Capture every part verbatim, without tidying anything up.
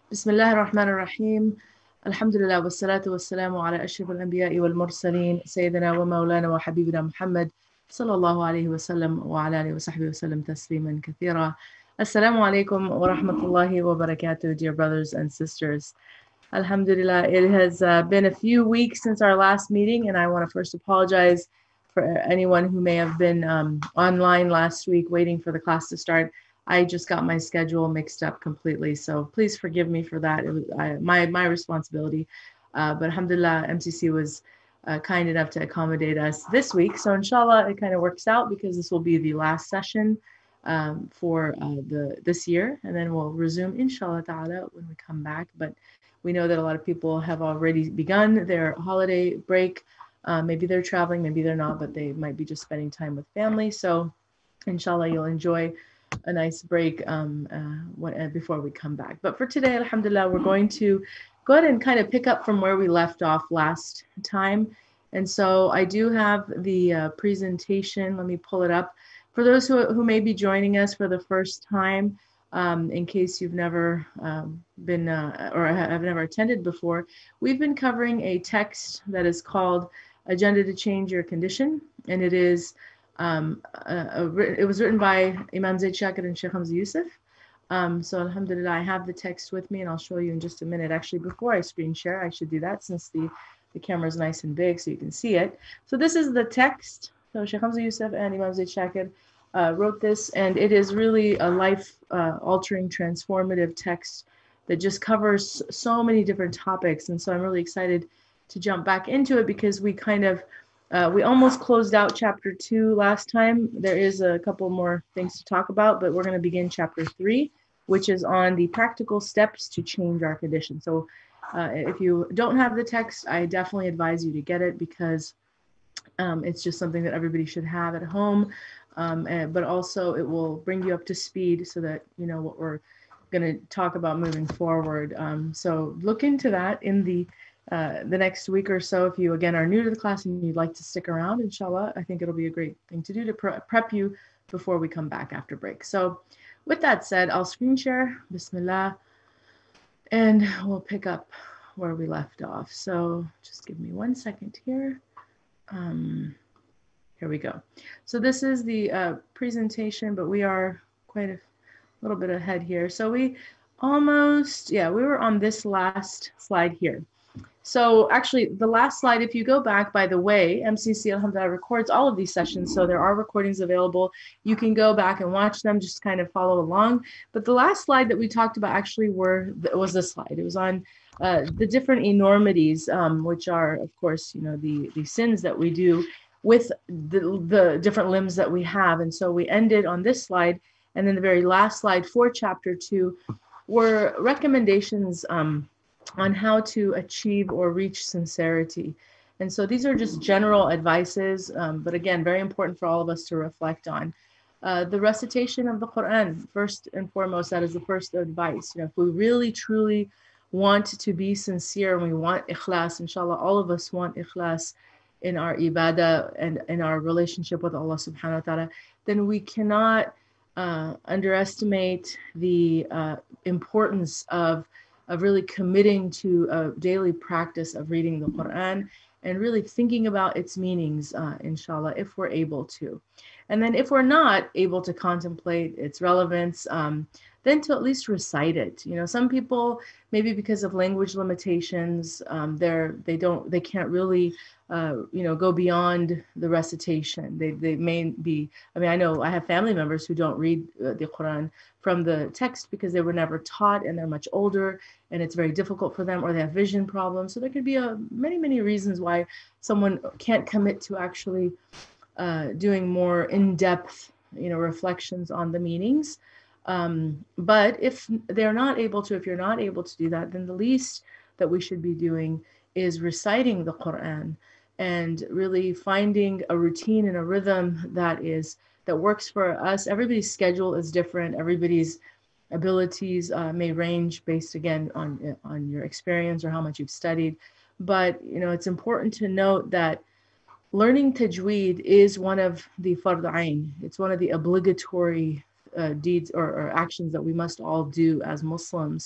بسم الله الرحمن الرحيم. الحمد لله والصلاة والسلام على أشرف الأنبياء والمرسلين سيدنا ومولانا وحبيبنا محمد صلى الله عليه وسلم وعلى آله وصحبه وسلم تسليما كثيرا. Assalamu alaikum wa rahmatullahi wa barakatuh, dear brothers and sisters. Alhamdulillah, it has uh, been a few weeks since our last meeting, and I want to first apologize for anyone who may have been um, online last week waiting for the class to start. I just got my schedule mixed up completely, so please forgive me for that. It was I, my my responsibility, uh, but alhamdulillah, M C C was uh, kind enough to accommodate us this week. So inshallah, it kind of works out because this will be the last session um, for uh, the this year, and then we'll resume inshallah ta'ala when we come back. But we know that a lot of people have already begun their holiday break. Uh, maybe they're traveling, maybe they're not, but they might be just spending time with family. So inshallah, you'll enjoy a nice break um, uh, when, uh, before we come back. But for today, alhamdulillah, we're going to go ahead and kind of pick up from where we left off last time. And so I do have the uh, presentation. Let me pull it up. For those who, who may be joining us for the first time, um, in case you've never um, been uh, or have never attended before, we've been covering a text that is called Agenda to Change Your Condition. And it is Um, uh, uh, it was written by Imam Zaid Shakir and Sheikh Hamza Yusuf. Um, so alhamdulillah, I have the text with me and I'll show you in just a minute. Actually, before I screen share, I should do that since the, the camera is nice and big so you can see it. So this is the text. So Sheikh Hamza Yusuf and Imam Zaid Shakir uh, wrote this, and it is really a life-altering, uh, transformative text that just covers so many different topics. And so I'm really excited to jump back into it because we kind of Uh, we almost closed out chapter two last time. There is a couple more things to talk about, but we're going to begin chapter three, which is on the practical steps to change our condition. So uh, if you don't have the text, I definitely advise you to get it because um, it's just something that everybody should have at home. Um, and, but also it will bring you up to speed so that you know what we're going to talk about moving forward. Um, so look into that in the uh, the next week or so. If you, again, are new to the class and you'd like to stick around, inshallah, I think it'll be a great thing to do to pre prep you before we come back after break. So with that said, I'll screen share, Bismillah, and we'll pick up where we left off. So just give me one second here. Um, here we go. So this is the uh, presentation, but we are quite a little bit ahead here. So we almost, yeah, we were on this last slide here. So actually, the last slide, if you go back, by the way, M C C, alhamdulillah, records all of these sessions. So there are recordings available. You can go back and watch them, just kind of follow along. But the last slide that we talked about actually were was this slide. It was on uh, the different enormities, um, which are, of course, you know, the, the sins that we do with the, the different limbs that we have. And so we ended on this slide. And then the very last slide for chapter two were recommendations um, on how to achieve or reach sincerity. And so these are just general advices, um, but again, very important for all of us to reflect on. Uh, the recitation of the Quran, first and foremost, that is the first advice. You know, if we really, truly want to be sincere and we want ikhlas, inshallah, all of us want ikhlas in our ibadah and in our relationship with Allah subhanahu wa ta'ala, then we cannot uh, underestimate the uh, importance of of really committing to a daily practice of reading the Quran and really thinking about its meanings, uh, inshallah, if we're able to. And then if we're not able to contemplate its relevance, um, then to at least recite it. You know, some people, maybe because of language limitations, um, they're, they don't, they can't really, uh, you know, go beyond the recitation. They, they may be, I mean, I know I have family members who don't read uh, the Quran from the text because they were never taught and they're much older and it's very difficult for them, or they have vision problems. So there could be a, many, many reasons why someone can't commit to actually uh, doing more in-depth, you know, reflections on the meanings. Um, but if they're not able to, if you're not able to do that, then the least that we should be doing is reciting the Quran and really finding a routine and a rhythm that is, that works for us. Everybody's schedule is different. Everybody's abilities uh, may range based, again, on, on your experience or how much you've studied. But, you know, it's important to note that learning tajweed is one of the fard ain. It's one of the obligatory uh, deeds or, or actions that we must all do as Muslims.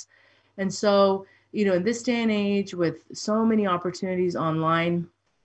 And so, you know, in this day and age with so many opportunities online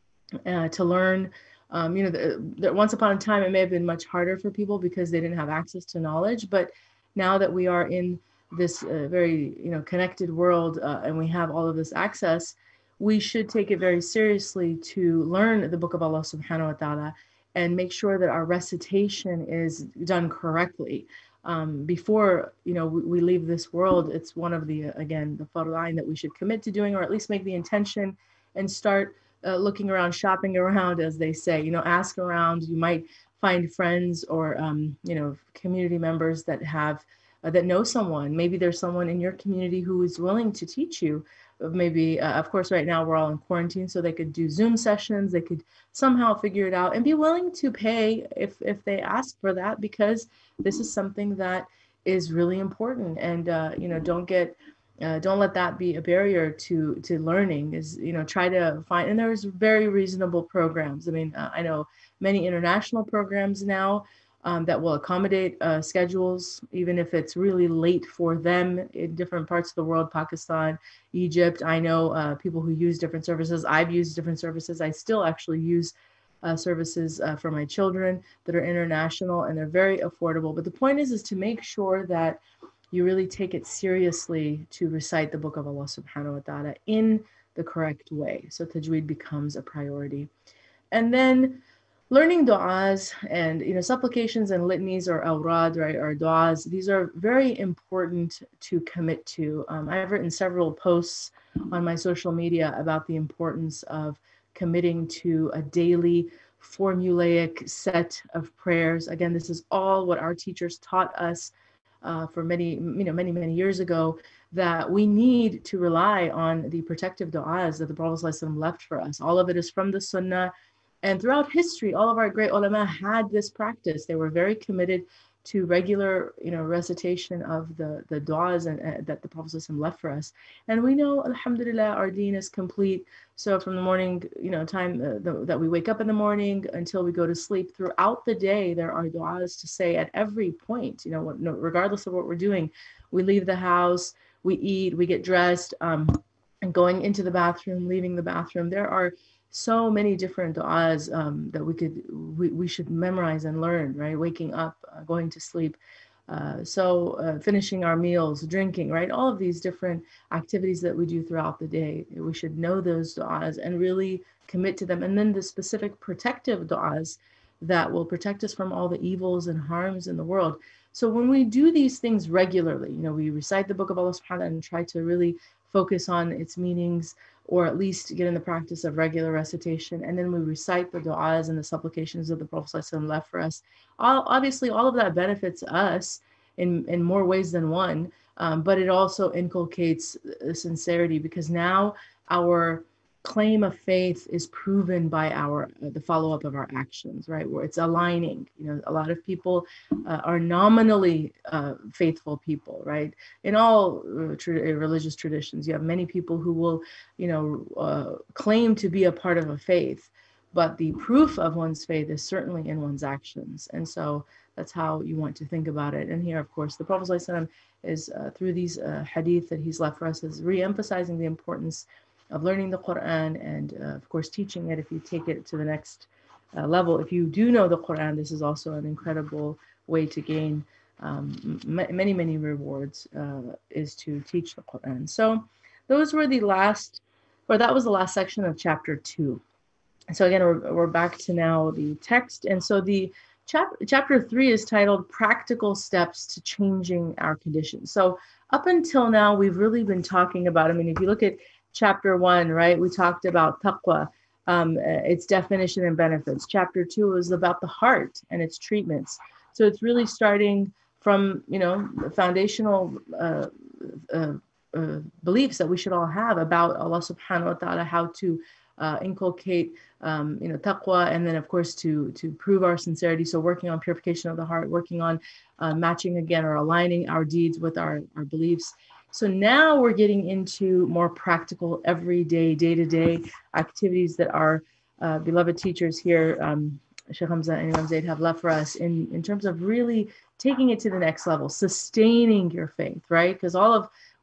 uh, to learn, um, you know, the, the, once upon a time, it may have been much harder for people because they didn't have access to knowledge. But now that we are in this uh, very, you know, connected world uh, and we have all of this access, we should take it very seriously to learn the book of Allah subhanahu wa ta'ala and make sure that our recitation is done correctly. Um, before, you know, we, we leave this world, it's one of the, again, the farda'ain that we should commit to doing, or at least make the intention and start uh, looking around, shopping around, as they say, you know, ask around. You might find friends or, um, you know, community members that have, uh, that know someone. Maybe there's someone in your community who is willing to teach you. Maybe, uh, of course, right now we're all in quarantine, so they could do Zoom sessions. They could somehow figure it out and be willing to pay if, if they ask for that, because this is something that is really important. And, uh, you know, don't get, uh, don't let that be a barrier to, to learning. Is, you know, try to find, and there's very reasonable programs. I mean, uh, I know many international programs now Um, that will accommodate uh, schedules, even if it's really late for them in different parts of the world, Pakistan, Egypt. I know uh, people who use different services. I've used different services. I still actually use uh, services uh, for my children that are international, and they're very affordable. But the point is, is to make sure that you really take it seriously to recite the book of Allah subhanahu wa ta'ala in the correct way. So tajweed becomes a priority. And then learning du'as and, you know, supplications and litanies, or awrad, right, or du'as, these are very important to commit to. Um, I've written several posts on my social media about the importance of committing to a daily formulaic set of prayers. Again, this is all what our teachers taught us uh, for many, you know, many, many years ago, that we need to rely on the protective du'as that the Prophet ﷺ left for us. All of it is from the Sunnah. And throughout history, all of our great ulama had this practice. They were very committed to regular, you know, recitation of the, the du'as and, uh, that the Prophet ﷺ left for us. And we know, alhamdulillah, our deen is complete. So from the morning, you know, time uh, the, that we wake up in the morning until we go to sleep, throughout the day, there are du'as to say at every point, you know, what, no, regardless of what we're doing. We leave the house, we eat, we get dressed, um, and going into the bathroom, leaving the bathroom. There are so many different du'as um, that we could, we, we should memorize and learn, right? Waking up, uh, going to sleep. Uh, so uh, finishing our meals, drinking, right? All of these different activities that we do throughout the day, we should know those du'as and really commit to them. And then the specific protective du'as that will protect us from all the evils and harms in the world. So when we do these things regularly, you know, we recite the book of Allah subhanahu wa ta'ala and try to really focus on its meanings, or at least get in the practice of regular recitation. And then we recite the du'as and the supplications of the Prophet ﷺ left for us. All, obviously, all of that benefits us in, in more ways than one, um, but it also inculcates sincerity, because now our claim of faith is proven by our uh, the follow-up of our actions, right? Where it's aligning. You know, a lot of people uh, are nominally uh, faithful people, right? In all uh, tra- religious traditions, you have many people who will, you know, uh, claim to be a part of a faith, but the proof of one's faith is certainly in one's actions. And so that's how you want to think about it. And here, of course, the Prophet ﷺ is uh, through these uh, hadith that he's left for us, is re-emphasizing the importance of learning the Quran and, uh, of course, teaching it if you take it to the next uh, level. If you do know the Quran, this is also an incredible way to gain um, m- many, many rewards, uh, is to teach the Quran. So those were the last, or that was the last section of chapter two. So again, we're, we're back to now the text. And so the chap- chapter three is titled Practical Steps to Changing Our Conditions. So up until now, we've really been talking about, I mean, if you look at chapter one, right, we talked about taqwa, um, its definition and benefits. Chapter two is about the heart and its treatments. So it's really starting from, you know, the foundational uh, uh, uh, beliefs that we should all have about Allah subhanahu wa ta'ala, how to uh, inculcate, um, you know, taqwa, and then of course to to prove our sincerity. So working on purification of the heart, working on uh, matching again or aligning our deeds with our, our beliefs. So now we're getting into more practical, everyday, day-to-day activities that our uh, beloved teachers here, um, Sheikh Hamza and Imam Zaid, have left for us in, in terms of really taking it to the next level, sustaining your faith, right? Because all of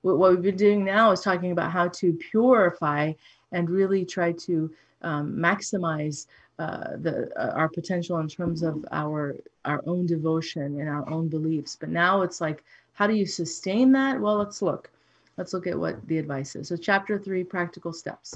what we've been doing now is talking about how to purify and really try to um, maximize uh, the uh, our potential in terms of our our own devotion and our own beliefs. But now it's like, how do you sustain that? Well, let's look. Let's look at what the advice is. So chapter three, practical steps.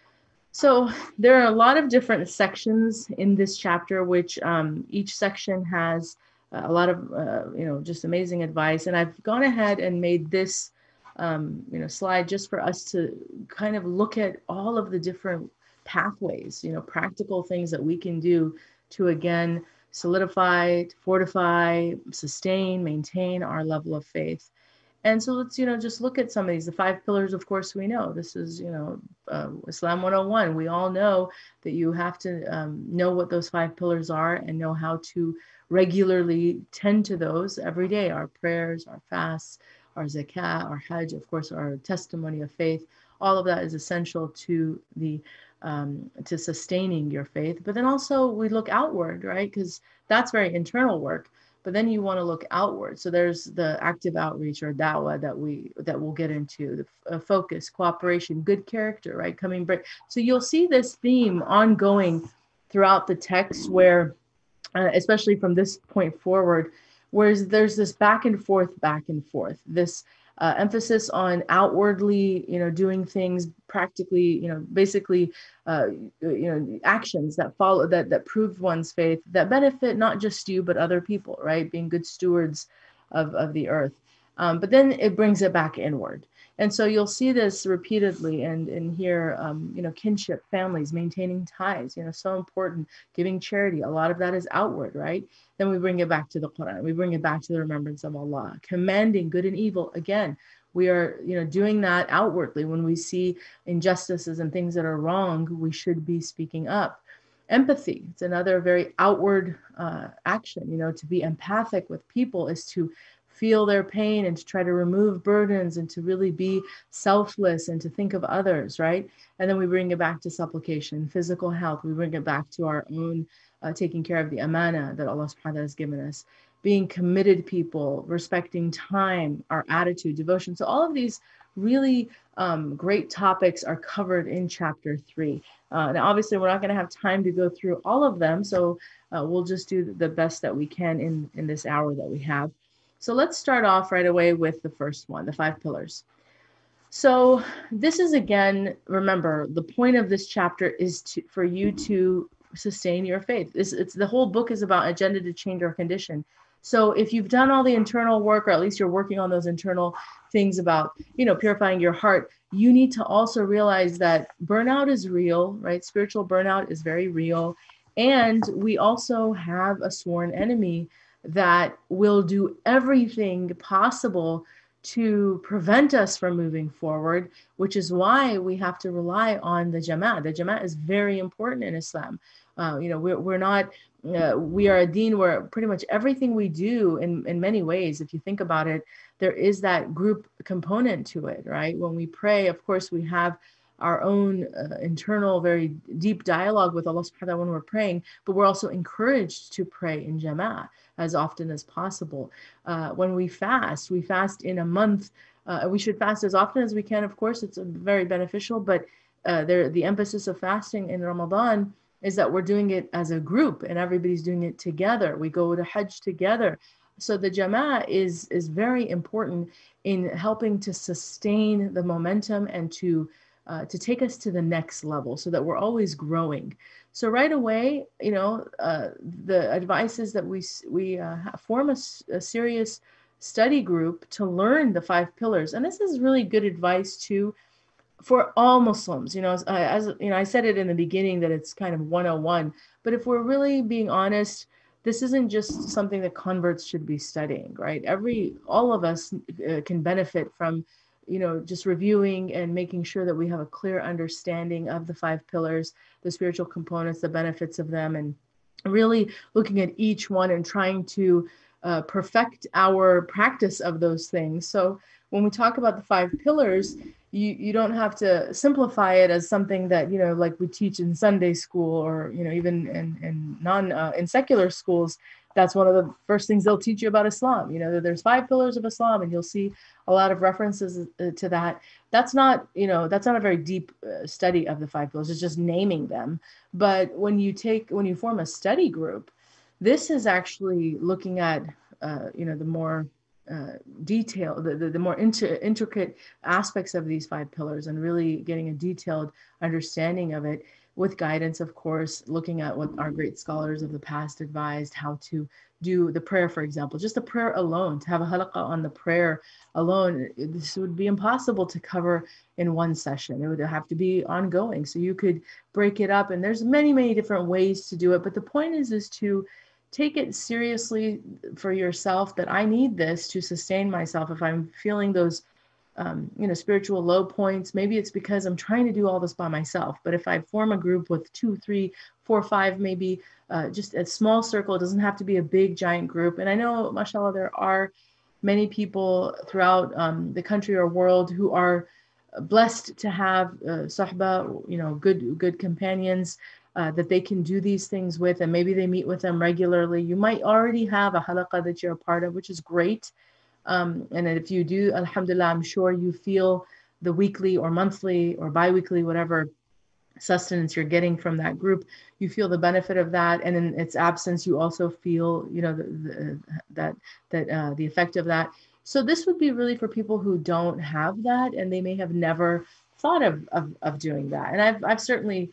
So there are a lot of different sections in this chapter, which um, each section has a lot of, uh, you know, just amazing advice. And I've gone ahead and made this, um, you know, slide just for us to kind of look at all of the different pathways, you know, practical things that we can do to, again, solidify, fortify, sustain, maintain our level of faith. And so let's, you know, just look at some of these. The five pillars, of course, we know. This is, you know, uh, Islam one oh one. We all know that you have to um, know what those five pillars are and know how to regularly tend to those every day. Our prayers, our fasts, our zakah, our hajj, of course, our testimony of faith. All of that is essential to the um, to sustaining your faith. But then also we look outward, right? Because that's very internal work. But then you want to look outward. So there's the active outreach or da'wah that we that we'll get into, the uh, focus, cooperation, good character, right? Coming back. So you'll see this theme ongoing throughout the text, where, uh, especially from this point forward, whereas there's this back and forth, back and forth, this uh, emphasis on outwardly, you know, doing things practically, you know, basically, uh, you know, actions that follow, that that prove one's faith, that benefit not just you, but other people, right? Being good stewards of, of the earth. Um, but then it brings it back inward. And so you'll see this repeatedly, and and here, um, you know, kinship, families, maintaining ties, you know, so important, giving charity. A lot of that is outward, right? Then we bring it back to the Quran. We bring it back to the remembrance of Allah, commanding good and evil. Again, we are, you know, doing that outwardly. When we see injustices and things that are wrong, we should be speaking up. Empathy, it's another very outward uh, action. You know, to be empathic with people is to feel their pain and to try to remove burdens and to really be selfless and to think of others, right? And then we bring it back to supplication, physical health. We bring it back to our own uh, taking care of the amana that Allah subhanahu wa ta'ala has given us, being committed people, respecting time, our attitude, devotion. So all of these really um, great topics are covered in chapter three. Uh, now, obviously, we're not going to have time to go through all of them, so uh, we'll just do the best that we can in, in this hour that we have. So let's start off right away with the first one, the five pillars. So this is, again, remember, the point of this chapter is to, for you to sustain your faith. This, it's the whole book is about agenda to change our condition. So if you've done all the internal work, or at least you're working on those internal things about, you know, purifying your heart, you need to also realize that burnout is real, right? Spiritual burnout is very real. And we also have a sworn enemy that will do everything possible to prevent us from moving forward, which is why we have to rely on the Jama'at. The Jama'at is very important in Islam. Uh, you know, we're, we're not, uh, we are a deen where pretty much everything we do in, in many ways, if you think about it, there is that group component to it, right? When we pray, of course, we have our own uh, internal, very deep dialogue with Allah subhanahu wa ta'ala when we're praying, but we're also encouraged to pray in Jama'at as often as possible. Uh, when we fast, we fast in a month. Uh, we should fast as often as we can. Of course, it's very beneficial, but uh, there, the emphasis of fasting in Ramadan is that we're doing it as a group and everybody's doing it together. We go to Hajj together. So the Jama'ah is, is very important in helping to sustain the momentum and to Uh, to take us to the next level so that we're always growing. So right away, you know, uh, the advice is that we we uh, form a, a serious study group to learn the five pillars. And this is really good advice too for all Muslims. You know, as, as you know, I said it in the beginning that it's kind of one oh one, but if we're really being honest, this isn't just something that converts should be studying, right? Every, all of us uh, can benefit from, you know, just reviewing and making sure that we have a clear understanding of the five pillars, the spiritual components, the benefits of them, and really looking at each one and trying to uh, perfect our practice of those things. So when we talk about the five pillars, you, you don't have to simplify it as something that, you know, like we teach in Sunday school or, you know, even in, in non, uh, in secular schools. that's one of the first things they'll teach you about Islam. You know, that there's five pillars of Islam, and you'll see a lot of references uh, to that. That's not, you know, that's not a very deep uh, study of the five pillars. It's just naming them. But when you take, when you form a study group, this is actually looking at, uh, you know, the more uh, detail, the, the, the more inter- intricate aspects of these five pillars, and really getting a detailed understanding of it, with guidance, of course, looking at what our great scholars of the past advised, how to do the prayer, for example. Just the prayer alone, to have a halaqah on the prayer alone, this would be impossible to cover in one session. It would have to be ongoing. So you could break it up, and there's many, many different ways to do it. But the point is, is to take it seriously for yourself, that I need this to sustain myself. If I'm feeling those um, you know, spiritual low points, maybe it's because I'm trying to do all this by myself. But if I form a group with two, three, four, five, maybe uh, just a small circle, it doesn't have to be a big giant group. And I know, mashallah, there are many people throughout um, the country or world who are blessed to have uh, sahba, you know, good, good companions uh, that they can do these things with, and maybe they meet with them regularly. You might already have a halaqah that you're a part of, which is great. Um, and if you do, alhamdulillah, I'm sure you feel the weekly or monthly or bi-weekly, whatever sustenance you're getting from that group, you feel the benefit of that. And in its absence, you also feel, you know, the, the, that, that uh, the effect of that. So this would be really for people who don't have that, and they may have never thought of, of, of doing that. And I've, I've certainly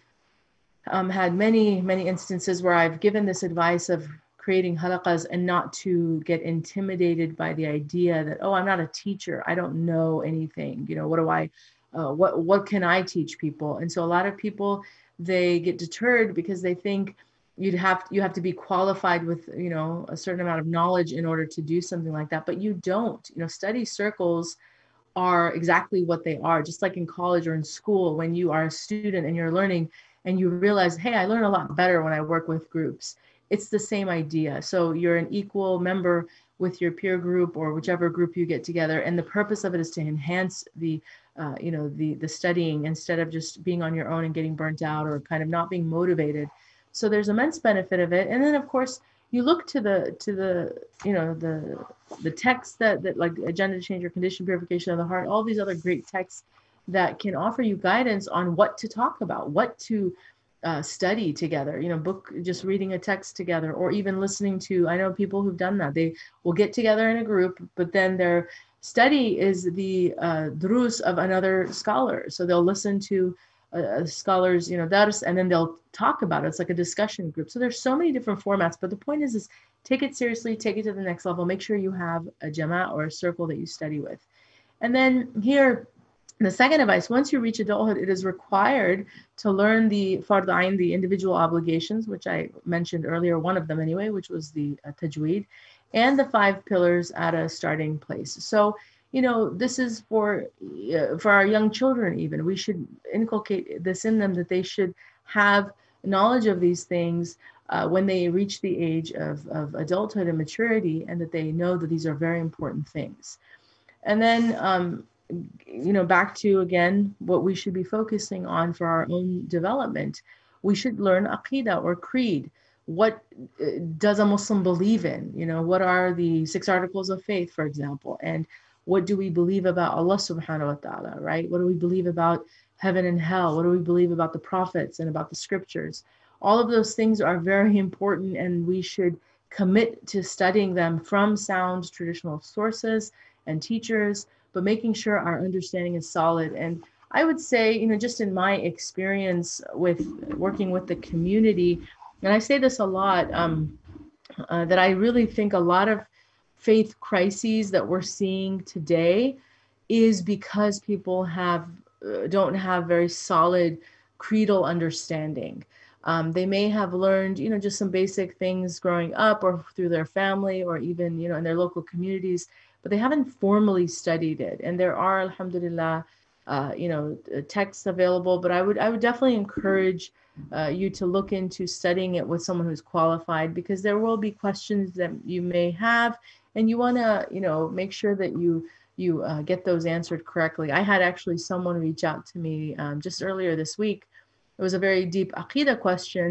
um, had many, many instances where I've given this advice of creating halaqas, and not to get intimidated by the idea that, oh, I'm not a teacher, I don't know anything, you know, what do I, uh, what, what can I teach people? And so a lot of people, they get deterred because they think you'd have, you have to be qualified with, you know, a certain amount of knowledge in order to do something like that. But you don't. You know, study circles are exactly what they are. Just like in college or in school, when you are a student and you're learning, and you realize, hey, I learn a lot better when I work with groups. It's the same idea. So you're an equal member with your peer group or whichever group you get together. And the purpose of it is to enhance the, uh, you know, the, the studying, instead of just being on your own and getting burnt out or kind of not being motivated. So there's immense benefit of it. And then of course, you look to the, to the, you know, the, the texts that, that like Agenda Change or Condition Purification of the Heart, all these other great texts that can offer you guidance on what to talk about, what to uh, study together, you know, book, just reading a text together, or even listening to, I know people who've done that. They will get together in a group, but then their study is the uh, drus of another scholar. So they'll listen to a, a scholar's, you know, dars, and then they'll talk about it. It's like a discussion group. So there's so many different formats, but the point is, is take it seriously, take it to the next level. Make sure you have a jama or a circle that you study with. And then here, the second advice, once you reach adulthood, it is required to learn the fard ayn, the individual obligations, which I mentioned earlier, one of them anyway, which was the uh, tajweed, and the five pillars at a starting place. So, you know, this is for, uh, for our young children even. We should inculcate this in them, that they should have knowledge of these things uh, when they reach the age of, of adulthood and maturity, and that they know that these are very important things. And then, um, you know, back to, again, what we should be focusing on for our own development. We should learn aqidah or creed. What does a Muslim believe in? You know, what are the six articles of faith, for example? And what do we believe about Allah subhanahu wa ta'ala, right? What do we believe about heaven and hell? What do we believe about the prophets and about the scriptures? All of those things are very important, and we should commit to studying them from sound traditional sources and teachers, but making sure our understanding is solid. And I would say, you know, just in my experience with working with the community, and I say this a lot, um, uh, that I really think a lot of faith crises that we're seeing today is because people have uh, don't have very solid creedal understanding. Um, they may have learned, you know, just some basic things growing up or through their family or even, you know, in their local communities, but they haven't formally studied it. And there are, alhamdulillah, uh, you know, texts available, but I would, I would definitely encourage uh, you to look into studying it with someone who's qualified, because there will be questions that you may have, and you want to, you know, make sure that you, you uh, get those answered correctly. I had actually someone reach out to me um, just earlier this week. It was a very deep aqidah question,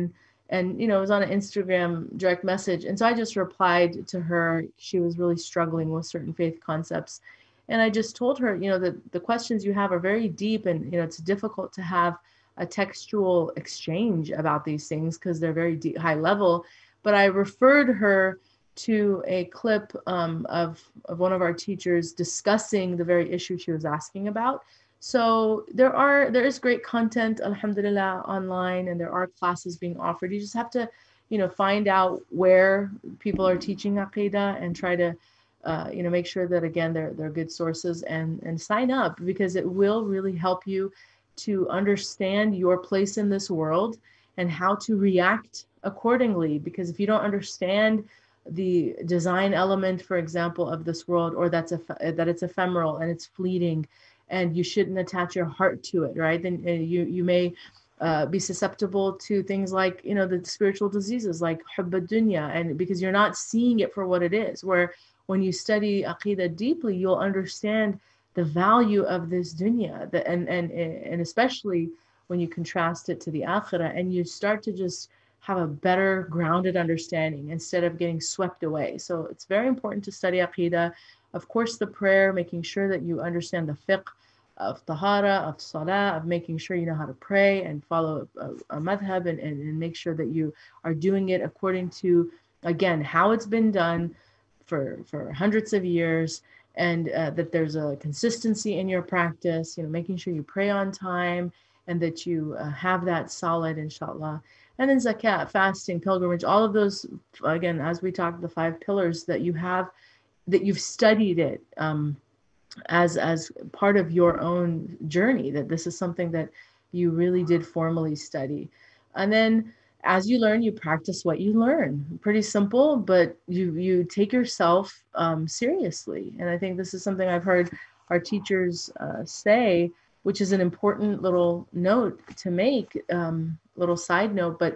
And, you know, it was on an Instagram direct message. And so I just replied to her. She was really struggling with certain faith concepts. And I just told her, you know, that the questions you have are very deep, and, you know, it's difficult to have a textual exchange about these things because they're very deep, high level. But I referred her to a clip um, of, of one of our teachers discussing the very issue she was asking about. So there are there is great content, alhamdulillah, online, and there are classes being offered. You just have to, you know, find out where people are teaching aqidah and try to, uh, you know, make sure that again they're they're good sources, and and sign up, because it will really help you to understand your place in this world and how to react accordingly. Because if you don't understand the design element, for example, of this world, or that's a that it's ephemeral and it's fleeting, and you shouldn't attach your heart to it, right? Then uh, you you may uh, be susceptible to things like, you know, the spiritual diseases like hubb dunya, and because you're not seeing it for what it is. Where when you study aqidah deeply, you'll understand the value of this dunya, the, and and and especially when you contrast it to the akhirah, and you start to just have a better grounded understanding instead of getting swept away. So it's very important to study aqidah. Of course, the prayer, making sure that you understand the fiqh of tahara, of salah, of making sure you know how to pray and follow a, a madhab, and, and, and make sure that you are doing it according to, again, how it's been done for, for hundreds of years, and uh, that there's a consistency in your practice, you know, making sure you pray on time, and that you uh, have that solid, inshallah. And then zakat, fasting, pilgrimage, all of those, again, as we talked, the five pillars that you have, that you've studied it um, as as part of your own journey, that this is something that you really did formally study. And then as you learn, you practice what you learn. Pretty simple, but you you take yourself um, seriously. And I think this is something I've heard our teachers uh, say, which is an important little note to make, um, little side note. But,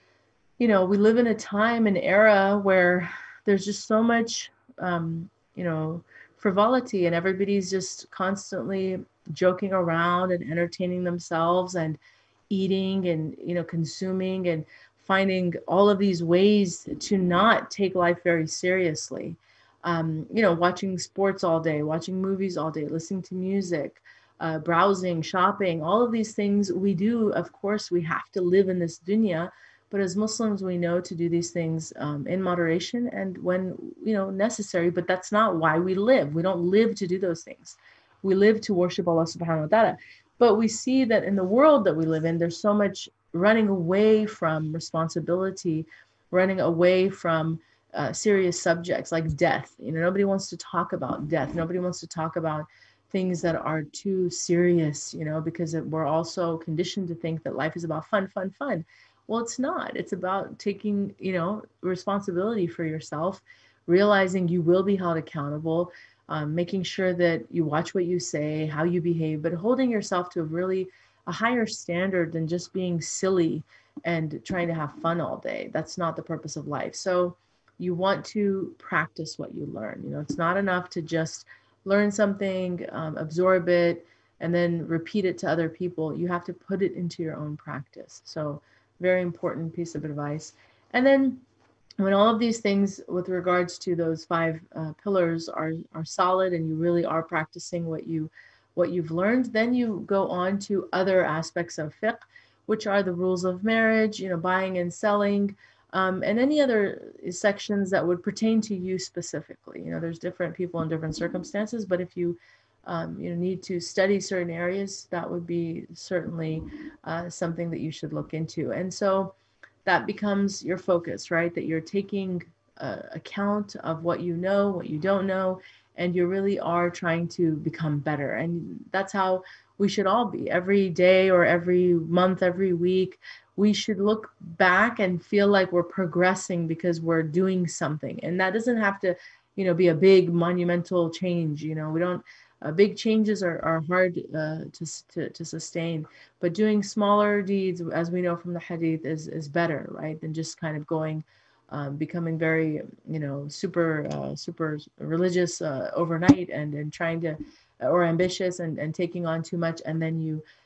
you know, we live in a time and era where there's just so much, um, you know, frivolity, and everybody's just constantly joking around and entertaining themselves and eating and, you know, consuming and finding all of these ways to not take life very seriously. Um, you know, watching sports all day, watching movies all day, listening to music, uh, browsing, shopping, all of these things we do. Of course, we have to live in this dunya, but as Muslims, we know to do these things um, in moderation and when, you know, necessary. But that's not why we live. We don't live to do those things. We live to worship Allah subhanahu wa ta'ala. But we see that in the world that we live in, there's so much running away from responsibility, running away from uh, serious subjects like death. You know, nobody wants to talk about death. Nobody wants to talk about things that are too serious, you know, because it, we're also conditioned to think that life is about fun, fun, fun. Well, it's not. It's about taking, you know, responsibility for yourself, realizing you will be held accountable, um, making sure that you watch what you say, how you behave, but holding yourself to a really a higher standard than just being silly and trying to have fun all day. That's not the purpose of life. So you want to practice what you learn. You know, it's not enough to just learn something, um, absorb it, and then repeat it to other people. You have to put it into your own practice. So very important piece of advice. And then when all of these things with regards to those five uh, pillars are are solid, and you really are practicing what you what you've learned, then you go on to other aspects of fiqh, which are the rules of marriage, you know, buying and selling, um, and any other sections that would pertain to you specifically. You know, there's different people in different circumstances, but if you um, you know, need to study certain areas, that would be certainly uh, something that you should look into. And so that becomes your focus, right? That you're taking uh, account of what you know, what you don't know, and you really are trying to become better. And that's how we should all be. Every day or every month, every week, we should look back and feel like we're progressing because we're doing something. And that doesn't have to, you know, be a big monumental change. You know, we don't, uh, big changes are, are hard uh, to, to, to sustain, but doing smaller deeds, as we know from the hadith, is, is better, right? Than just kind of going, um, becoming very, you know, super, uh, super religious uh, overnight and, and trying to, or ambitious and, and taking on too much. And then you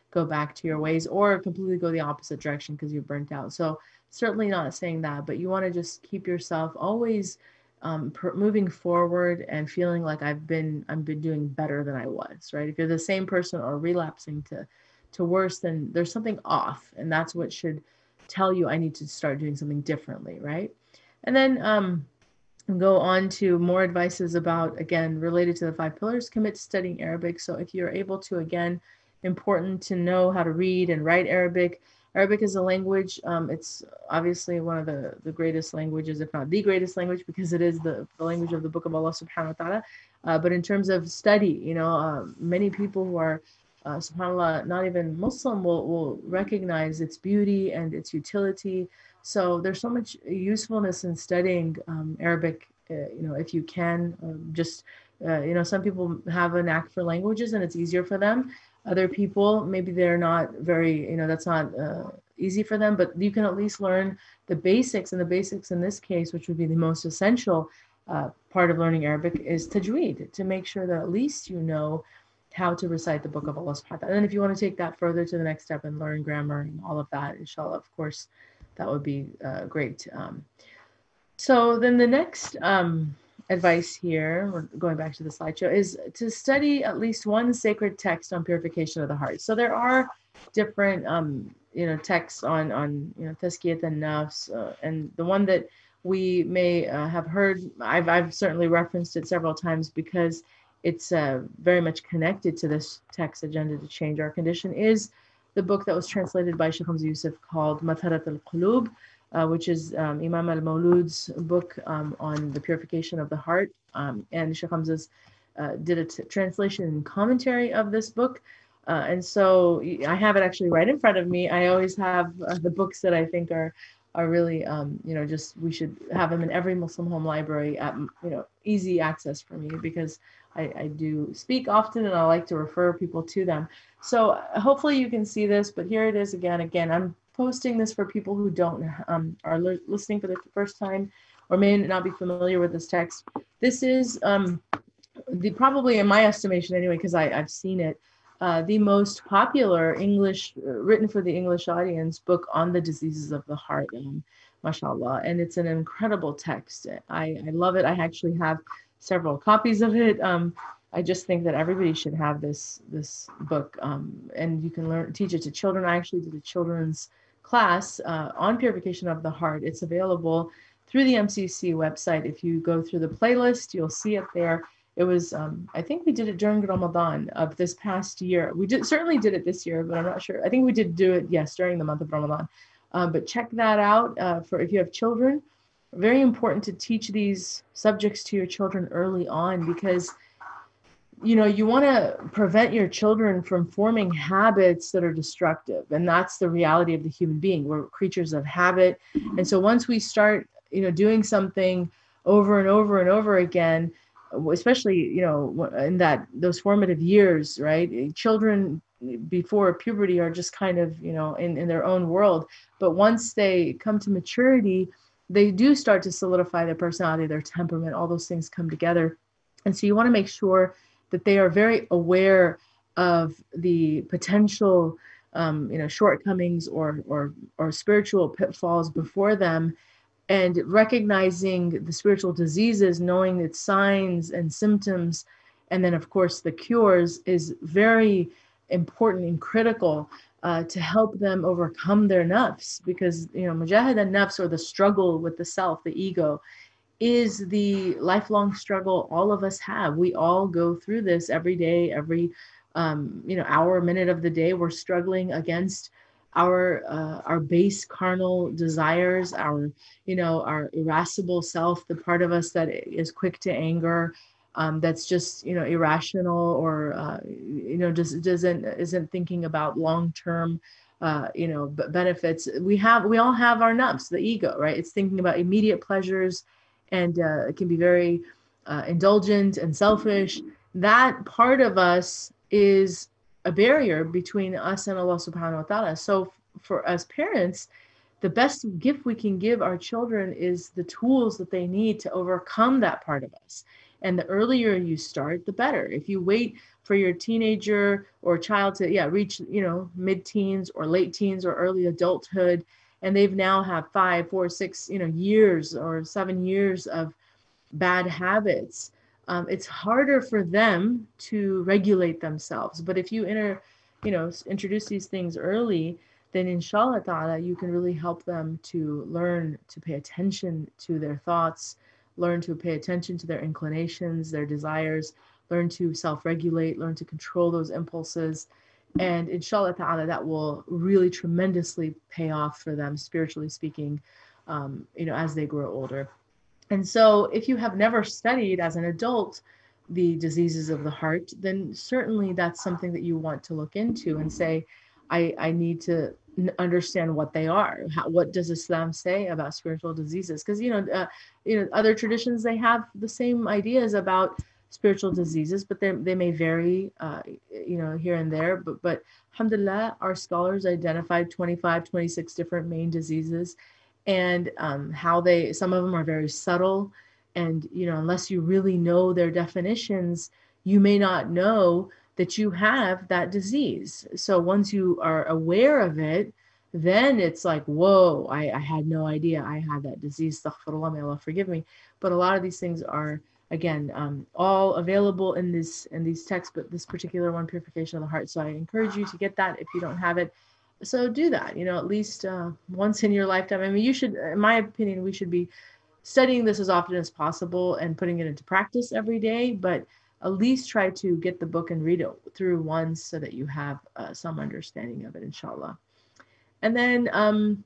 go back to your ways or completely go the opposite direction because you're burnt out. So certainly not saying that, but you want to just keep yourself always um, per- moving forward and feeling like I've been I've been doing better than I was, right? If you're the same person or relapsing to to worse, then there's something off, and that's what should tell you I need to start doing something differently, right? And then um, go on to more advices about, again, related to the five pillars. Commit to studying Arabic. So if you're able to, again, important to know how to read and write Arabic. Arabic is a language. Um, it's obviously one of the, the greatest languages, if not the greatest language, because it is the, the language of the Book of Allah subhanahu wa ta'ala. Uh, but in terms of study, you know, uh, many people who are, uh, subhanAllah, not even Muslim will, will recognize its beauty and its utility. So there's so much usefulness in studying um, Arabic, uh, you know, if you can. Um, just, uh, you know, some people have a knack for languages and it's easier for them. Other people, maybe they're not very, you know, that's not uh, easy for them, but you can at least learn the basics. And the basics in this case, which would be the most essential uh, part of learning Arabic, is tajweed, to make sure that at least you know how to recite the Book of Allah subhanahu wa ta'ala. And then if you want to take that further to the next step and learn grammar and all of that, inshallah, of course, that would be uh, great. Um, so then the next um, advice here, we're going back to the slideshow, is to study at least one sacred text on purification of the heart. So there are different, um, you know, texts on, on you know, Tazkiyat an-Nafs, uh, and the one that we may uh, have heard, I've, I've certainly referenced it several times because it's uh, very much connected to this text, Agenda to Change Our Condition, is the book that was translated by Sheikh Hamza Yusuf called Matharat al-Qulub, uh, which is um, Imam al-Mawlud's book um, on the purification of the heart. Um, and Sheikh Hamza's uh, did a t- translation and commentary of this book. Uh, and so I have it actually right in front of me. I always have uh, the books that I think are are really, um, you know, just we should have them in every Muslim home library at, you know, easy access for me because I, I do speak often and I like to refer people to them. So uh, hopefully you can see this, but here it is again. Again, I'm posting this for people who don't um, are li- listening for the first time or may not be familiar with this text. This is um, the probably in my estimation anyway, because I've seen it, uh, the most popular English, uh, written for the English audience book on the diseases of the heart, um, mashallah. And it's an incredible text. I, I love it. I actually have several copies of it. Um, I just think that everybody should have this this book, um, and you can learn teach it to children. I actually did a children's class uh, on purification of the heart. It's available through the M C C website. If you go through the playlist, you'll see it there. It was, um, I think we did it during Ramadan of this past year. We did certainly did it this year, but I'm not sure. I think we did do it, yes, during the month of Ramadan. Um, but check that out uh, for if you have children. Very important to teach these subjects to your children early on because, you know, you want to prevent your children from forming habits that are destructive. And that's the reality of the human being. We're creatures of habit. And so once we start, you know, doing something over and over and over again, especially, you know, in that those formative years, right? Children before puberty are just kind of, you know, in, in their own world. But once they come to maturity, they do start to solidify their personality, their temperament, all those things come together. And so you want to make sure that they are very aware of the potential, um, you know, shortcomings or, or, or spiritual pitfalls before them, and recognizing the spiritual diseases, knowing its signs and symptoms, and then of course the cures is very important and critical uh, to help them overcome their nafs, because, you know, mujahid an-nafs, or the struggle with the self, the ego, is the lifelong struggle all of us have. We all go through this every day, every um, you know, hour, minute of the day. We're struggling against our uh, our base carnal desires, our, you know, our irascible self, the part of us that is quick to anger, um, that's just, you know, irrational, or uh, you know, just doesn't isn't thinking about long term. Uh, you know, b- benefits. We have, we all have our nafs, the ego, right? It's thinking about immediate pleasures, and uh, it can be very uh, indulgent and selfish. That part of us is a barrier between us and Allah subhanahu wa ta'ala. So for us parents, the best gift we can give our children is the tools that they need to overcome that part of us. And the earlier you start, the better. If you wait for your teenager or child to, yeah, reach, you know, mid-teens or late teens or early adulthood, and they've now have five, four, six, you know, years or seven years of bad habits, um, it's harder for them to regulate themselves. But if you enter, you know, introduce these things early, then inshallah ta'ala, you can really help them to learn to pay attention to their thoughts, learn to pay attention to their inclinations, their desires, learn to self-regulate, learn to control those impulses. And inshallah ta'ala, that will really tremendously pay off for them, spiritually speaking, um, you know, as they grow older. And so if you have never studied as an adult the diseases of the heart, then certainly that's something that you want to look into and say, I, I need to understand what they are. How, what does Islam say about spiritual diseases? Because, you know, uh, you know, other traditions, they have the same ideas about spiritual diseases, but they, they may vary, uh, you know, here and there. But, but alhamdulillah, our scholars identified twenty-five, twenty-six different main diseases, and um, how they, some of them are very subtle. And, you know, unless you really know their definitions, you may not know that you have that disease. So once you are aware of it, then it's like, whoa, I, I had no idea I had that disease. Astaghfirullah, may Allah forgive me. But a lot of these things are, again, um, all available in this in these texts, but this particular one, Purification of the Heart. So I encourage you to get that if you don't have it. So do that, you know, at least uh, once in your lifetime. I mean, you should, in my opinion, we should be studying this as often as possible and putting it into practice every day, but at least try to get the book and read it through once so that you have uh, some understanding of it, inshallah. And then um,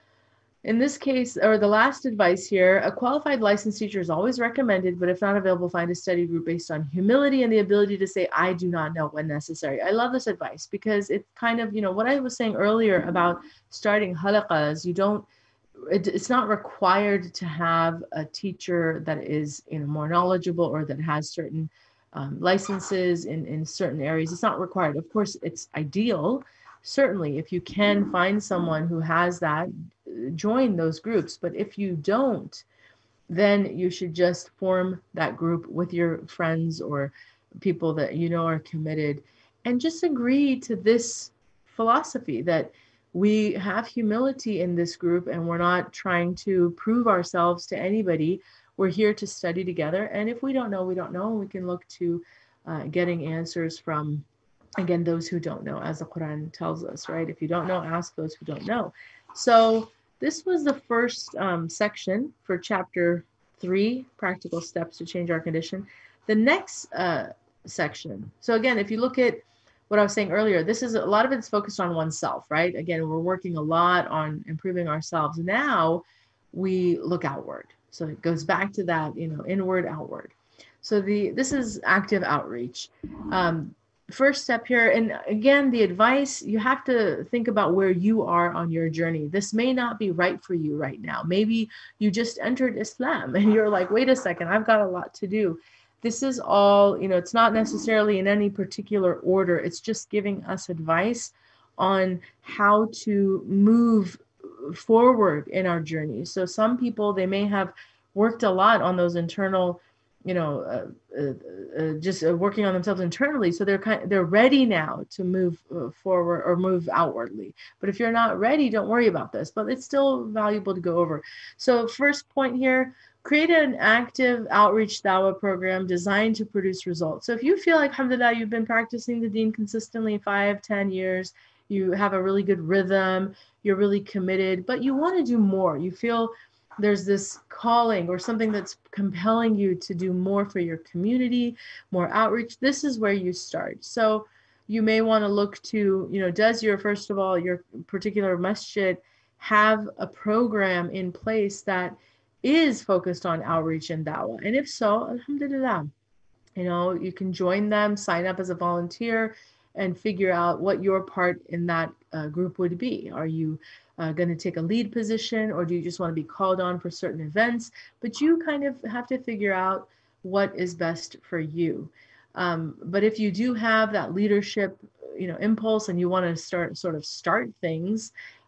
in this case, or the last advice here, a qualified licensed teacher is always recommended, but if not available, find a study group based on humility and the ability to say, I do not know when necessary. I love this advice because it's kind of, you know, what I was saying earlier about starting halaqas, you don't, it, it's not required to have a teacher that is, you know, more knowledgeable or that has certain um, licenses in, in certain areas. It's not required. Of course, it's ideal. Certainly, if you can find someone who has that, join those groups. But if you don't, then you should just form that group with your friends or people that you know are committed, and just agree to this philosophy that we have humility in this group and we're not trying to prove ourselves to anybody. We're here to study together. And if we don't know, we don't know. We can look to uh, getting answers from, again, those who don't know, as the Quran tells us, right? If you don't know, ask those who don't know. So this was the first um, section for chapter three, practical steps to change our condition. The next uh, section. So again, if you look at what I was saying earlier, this is a lot of it's focused on oneself, right? Again, we're working a lot on improving ourselves. Now we look outward. So it goes back to that, you know, inward, outward. So the this is active outreach. Um, first step here, and again, the advice, you have to think about where you are on your journey. This may not be right for you right now. Maybe you just entered Islam and you're like, wait a second, I've got a lot to do. This is all, you know, it's not necessarily in any particular order. It's just giving us advice on how to move forward in our journey. So some people, they may have worked a lot on those internal, you know, uh, uh, uh, just uh, working on themselves internally. So they're kind of, they're ready now to move uh, forward or move outwardly. But if you're not ready, don't worry about this, but it's still valuable to go over. So first point here, create an active outreach dawah program designed to produce results. So if you feel like, alhamdulillah, you've been practicing the deen consistently five, ten years, you have a really good rhythm, you're really committed, but you want to do more. You feel there's this calling or something that's compelling you to do more for your community, more outreach. This is where you start. So you may want to look to, you know, does your, first of all, your particular masjid have a program in place that is focused on outreach and dawah? And if so, alhamdulillah, you know, you can join them, sign up as a volunteer, and figure out what your part in that uh, group would be. Are you uh, going to take a lead position, or do you just want to be called on for certain events? But you kind of have to figure out what is best for you. Um, but if you do have that leadership, you know, impulse, and you want to start sort of start things,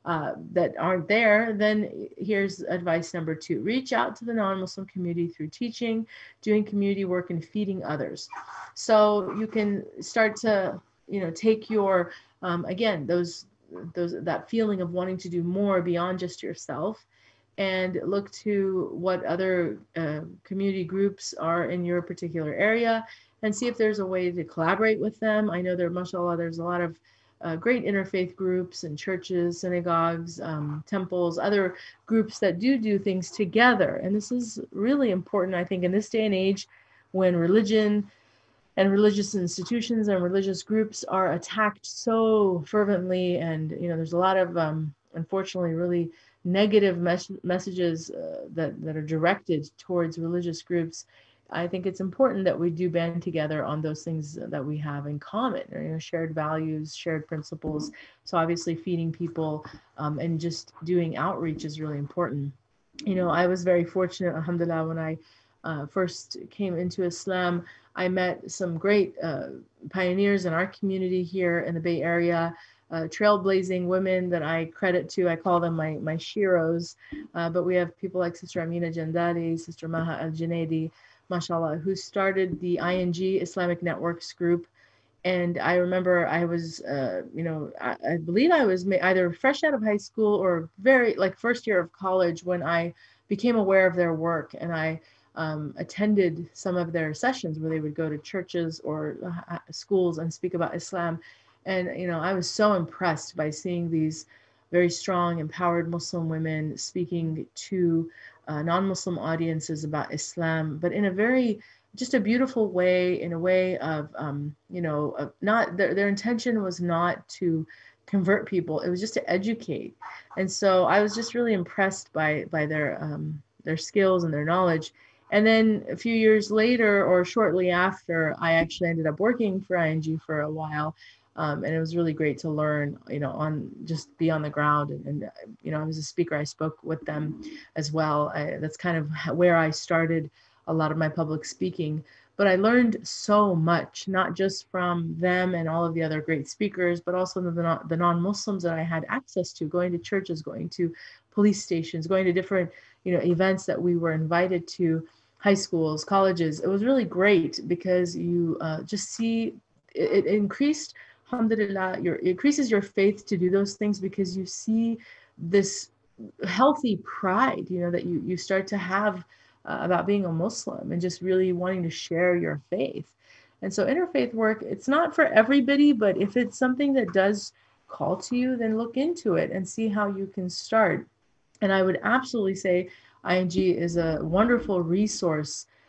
uh, that aren't there, then here's advice number two. Reach out to the non-Muslim community through teaching, doing community work, and feeding others. So you can start to, you know, take your, um, again, those, those, that feeling of wanting to do more beyond just yourself, and look to what other uh, community groups are in your particular area, and see if there's a way to collaborate with them. I know there, mashallah, there's a lot of uh, great interfaith groups and churches, synagogues, um, temples, other groups that do do things together. And this is really important, I think, in this day and age when religion and religious institutions and religious groups are attacked so fervently. And, you know, there's a lot of, um, unfortunately, really negative mes- messages uh, that, that are directed towards religious groups. I think it's important that we do band together on those things that we have in common, you know, shared values, shared principles. So obviously feeding people um, and just doing outreach is really important. You know, I was very fortunate, alhamdulillah, when I uh, first came into Islam, I met some great uh, pioneers in our community here in the Bay Area, uh, trailblazing women that I credit to. I call them my, my sheroes. Uh, but we have people like Sister Amina Jandali, Sister Maha Al-Junaidi, mashallah, who started the I N G Islamic Networks group. And I remember I was, uh, you know, I, I believe I was either fresh out of high school or very like first year of college when I became aware of their work. And I um, attended some of their sessions where they would go to churches or uh, schools and speak about Islam. And, you know, I was so impressed by seeing these very strong, empowered Muslim women speaking to uh, non-Muslim audiences about Islam, but in a very, just a beautiful way, in a way of, um, you know, of not, their, their intention was not to convert people. It was just to educate. And so I was just really impressed by, by their, um, their skills and their knowledge. And then a few years later, or shortly after, I actually ended up working for I N G for a while. Um, and it was really great to learn, you know, on just be on the ground. And, and you know, I was a speaker, I spoke with them as well. I, that's kind of where I started a lot of my public speaking. But I learned so much, not just from them and all of the other great speakers, but also the, the non-Muslims that I had access to, going to churches, going to police stations, going to different, you know, events that we were invited to, high schools, colleges. It was really great because you uh, just see, it, it increased, alhamdulillah, your, it increases your faith to do those things because you see this healthy pride, you know, that you, you start to have uh, about being a Muslim and just really wanting to share your faith. And so interfaith work, it's not for everybody, but if it's something that does call to you, then look into it and see how you can start. And I would absolutely say I N G is a wonderful resource.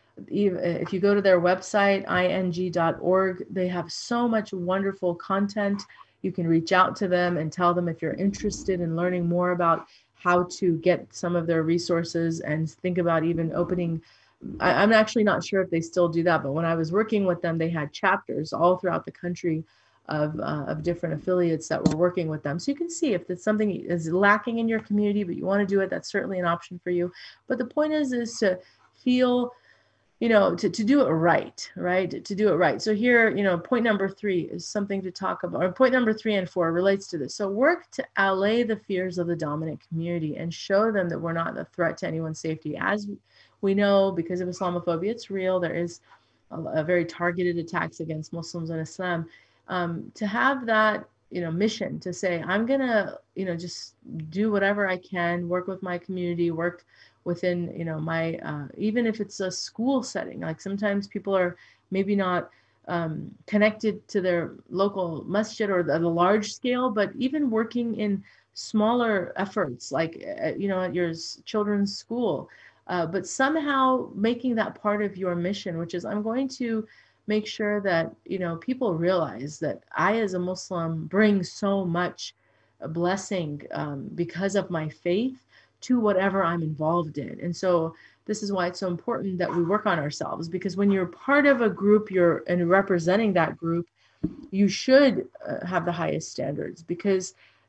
If you go to their website, I N G dot org, they have so much wonderful content. You can reach out to them and tell them if you're interested in learning more about how to get some of their resources, and think about even opening, I, I'm actually not sure if they still do that, but when I was working with them, they had chapters all throughout the country of, uh, of different affiliates that were working with them. So you can see if it's something is lacking in your community, but you want to do it, that's certainly an option for you. But the point is, is to feel, you know, to, to do it right, right? To do it right. So here, you know, point number three is something to talk about, or point number three and four relates to this. So work to allay the fears of the dominant community and show them that we're not a threat to anyone's safety. As we know, because of Islamophobia, it's real. There is a, a very targeted attacks against Muslims and Islam. Um, to have that, you know, mission to say, I'm gonna, you know, just do whatever I can, work with my community, work within, you know, my, uh, even if it's a school setting, like sometimes people are maybe not um, connected to their local masjid or the, the large scale, but even working in smaller efforts, like, uh, you know, at your children's school, uh, but somehow making that part of your mission, which is, I'm going to make sure that, you know, people realize that I, as a Muslim, bring so much blessing um, because of my faith to whatever I'm involved in. And so this is why it's so important that we work on ourselves, because when you're part of a group, you're and representing that group, you should uh, have the highest standards, because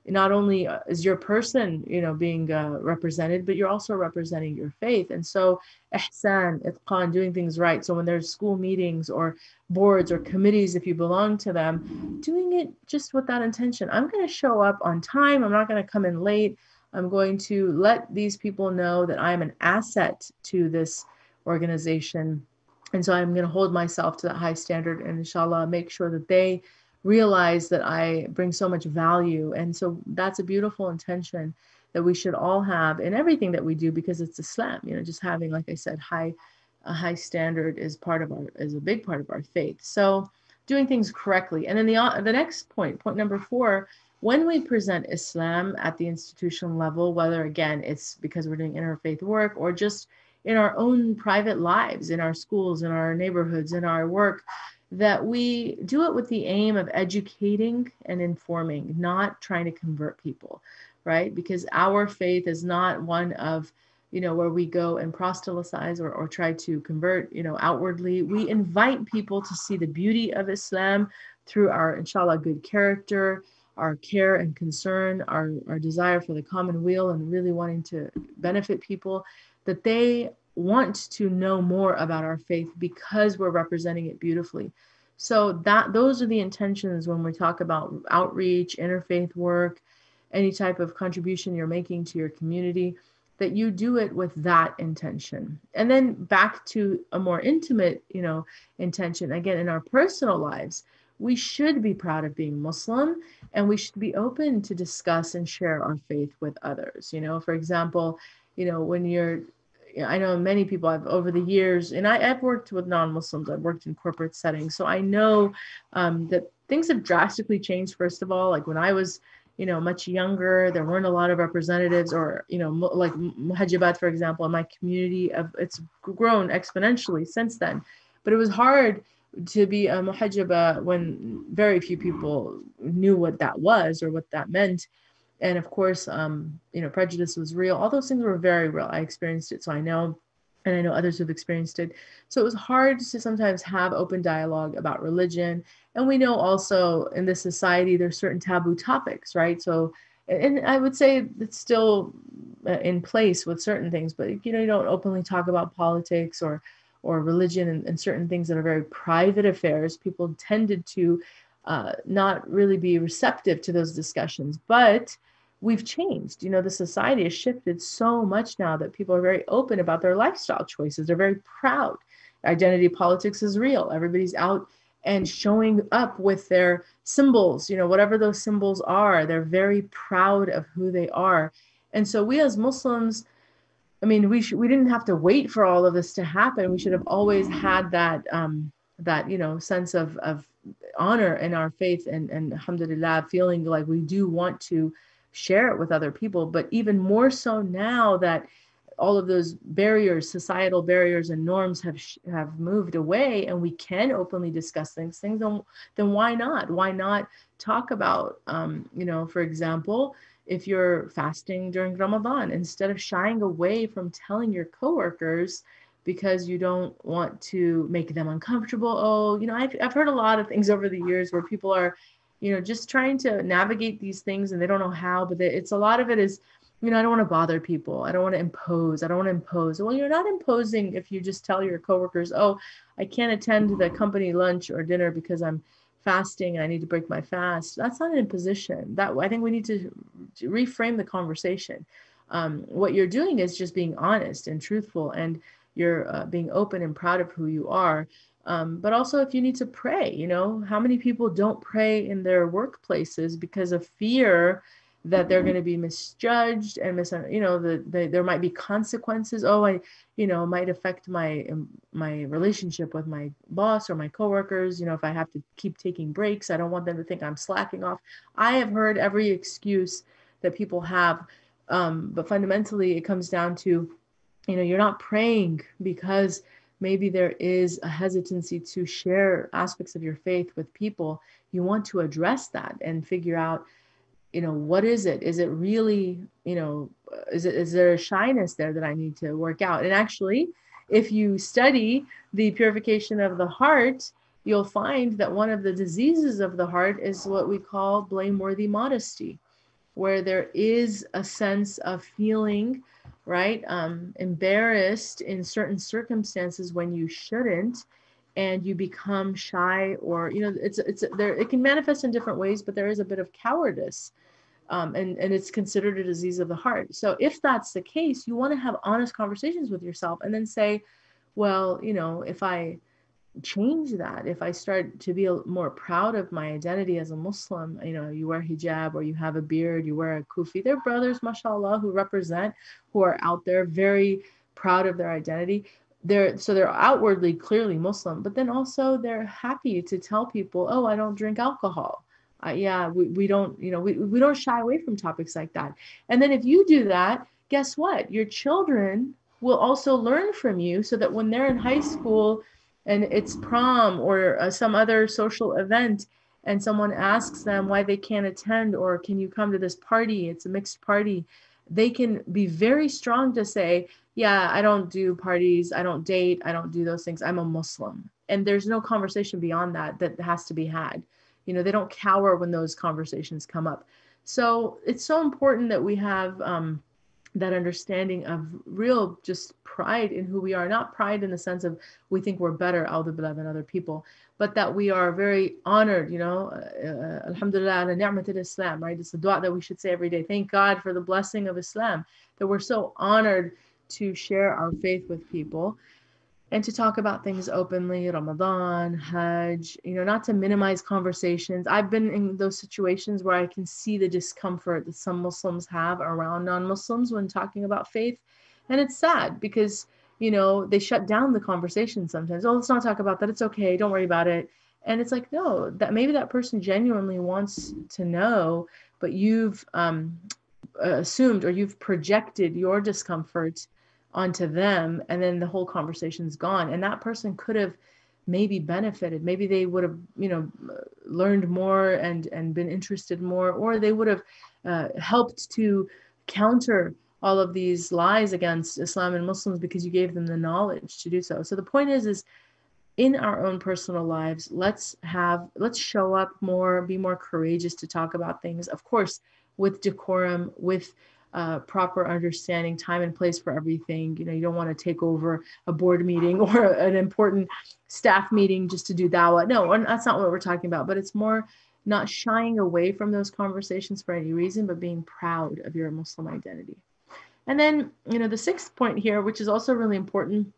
not only uh, is your person, you know, being uh, represented, but you're also representing your faith. And so ihsan, itqan, doing things right. So when there's school meetings or boards or committees, if you belong to them, doing it just with that intention. I'm going to show up on time. I'm not going to come in late. I'm going to let these people know that I'm an asset to this organization. And so I'm going to hold myself to that high standard and inshallah make sure that they realize that I bring so much value. And so that's a beautiful intention that we should all have in everything that we do, because it's Islam. You know, just having, like I said, high a high standard is part of our is a big part of our faith. So doing things correctly. And then the uh, the next point, point number four, when we present Islam at the institutional level, whether again it's because we're doing interfaith work or just in our own private lives, in our schools, in our neighborhoods, in our work, that we do it with the aim of educating and informing, not trying to convert people, right? Because our faith is not one of, you know, where we go and proselytize or, or try to convert, you know, outwardly. We invite people to see the beauty of Islam through our, inshallah, good character, our care and concern, our, our desire for the common weal and really wanting to benefit people, that they want to know more about our faith because we're representing it beautifully. So that those are the intentions when we talk about outreach, interfaith work, any type of contribution you're making to your community, that you do it with that intention. And then back to a more intimate, you know, intention, again, in our personal lives, we should be proud of being Muslim and we should be open to discuss and share our faith with others. You know, for example, you know, when you're I know many people I've over the years, and I, I've worked with non-Muslims, I've worked in corporate settings. So I know um, that things have drastically changed. First of all, like when I was, you know, much younger, there weren't a lot of representatives or, you know, like Muhajibat, for example, in my community, of it's grown exponentially since then. But it was hard to be a Muhajaba when very few people knew what that was or what that meant. And of course, um, you know, prejudice was real. All those things were very real. I experienced it, so I know, and I know others who've experienced it. So it was hard to sometimes have open dialogue about religion. And we know also in this society, there's certain taboo topics, right? So, and I would say it's still in place with certain things, but you know, you don't openly talk about politics or or religion and, and certain things that are very private affairs. People tended to uh, not really be receptive to those discussions, but we've changed. You know, the society has shifted so much now that people are very open about their lifestyle choices. They're very proud. Identity politics is real. Everybody's out and showing up with their symbols, you know, whatever those symbols are. They're very proud of who they are. And so we as Muslims, I mean, we sh- we didn't have to wait for all of this to happen. We should have always had that um, that you know sense of of honor in our faith and and alhamdulillah, feeling like we do want to share it with other people. But even more so now that all of those barriers, societal barriers and norms have have moved away, and we can openly discuss things. Things then, then why not? Why not talk about, um, you know, for example, if you're fasting during Ramadan, instead of shying away from telling your coworkers because you don't want to make them uncomfortable. Oh, you know, I've, I've heard a lot of things over the years where people are, you know, just trying to navigate these things and they don't know how, but it's a lot of it is, you know, I don't want to bother people. I don't want to impose. I don't want to impose. Well, you're not imposing if you just tell your coworkers, oh, I can't attend the company lunch or dinner because I'm fasting and I need to break my fast. That's not an imposition. That I think we need to, to reframe the conversation. Um, what you're doing is just being honest and truthful, and you're uh, being open and proud of who you are. Um, but also if you need to pray, you know, how many people don't pray in their workplaces because of fear that they're going to be misjudged and mis, you know, the, the there might be consequences. Oh, I, you know, might affect my my relationship with my boss or my coworkers. You know, if I have to keep taking breaks, I don't want them to think I'm slacking off. I have heard every excuse that people have, um, but fundamentally it comes down to, you know, you're not praying because maybe there is a hesitancy to share aspects of your faith with people. You want to address that and figure out, you know, what is it? Is it really, you know, is it, is there a shyness there that I need to work out? And actually, if you study the purification of the heart, you'll find that one of the diseases of the heart is what we call blameworthy modesty. where there is a sense of feeling, right, um, embarrassed in certain circumstances when you shouldn't, and you become shy, or you know, it's it's there. It can manifest in different ways, but there is a bit of cowardice, um, and and it's considered a disease of the heart. So if that's the case, you want to have honest conversations with yourself, and then say, well, you know, if I change that, if I start to be more proud of my identity as a Muslim, you know, you wear hijab or you have a beard, you wear a kufi. They're brothers, mashallah, who represent, who are out there very proud of their identity. They're so they're outwardly clearly Muslim, but then also they're happy to tell people, oh, I don't drink alcohol. Uh, yeah, we, we don't, you know, we, we don't shy away from topics like that. And then if you do that, guess what? Your children will also learn from you, so that when they're in high school and it's prom or uh, some other social event, and someone asks them why they can't attend, or can you come to this party, it's a mixed party, they can be very strong to say, yeah, I don't do parties, I don't date, I don't do those things, I'm a Muslim. And there's no conversation beyond that that has to be had. You know, they don't cower when those conversations come up. So it's so important that we have um, that understanding of real just pride in who we are, not pride in the sense of we think we're better, a'udhu billah, than other people, but that we are very honored, you know, uh, alhamdulillah ala ni'mat al-Islam, right? It's the dua that we should say every day. Thank God for the blessing of Islam, that we're so honored to share our faith with people and to talk about things openly, Ramadan, Hajj, you know, not to minimize conversations. I've been in those situations where I can see the discomfort that some Muslims have around non-Muslims when talking about faith. And it's sad because, you know, they shut down the conversation sometimes. Oh, let's not talk about that. It's okay. Don't worry about it. And it's like, no, that maybe that person genuinely wants to know, but you've um, assumed or you've projected your discomfort onto them, and then the whole conversation's gone. And that person could have maybe benefited. Maybe they would have, you know, learned more and and been interested more, or they would have uh, helped to counter all of these lies against Islam and Muslims because you gave them the knowledge to do so. So the point is, is in our own personal lives, let's have, let's show up more, be more courageous to talk about things, of course, with decorum, with uh, proper understanding, time and place for everything. You know, you don't want to take over a board meeting or an important staff meeting just to do dawah. No, that's not what we're talking about, but it's more not shying away from those conversations for any reason, but being proud of your Muslim identity. And then, you know, the sixth point here, which is also really important,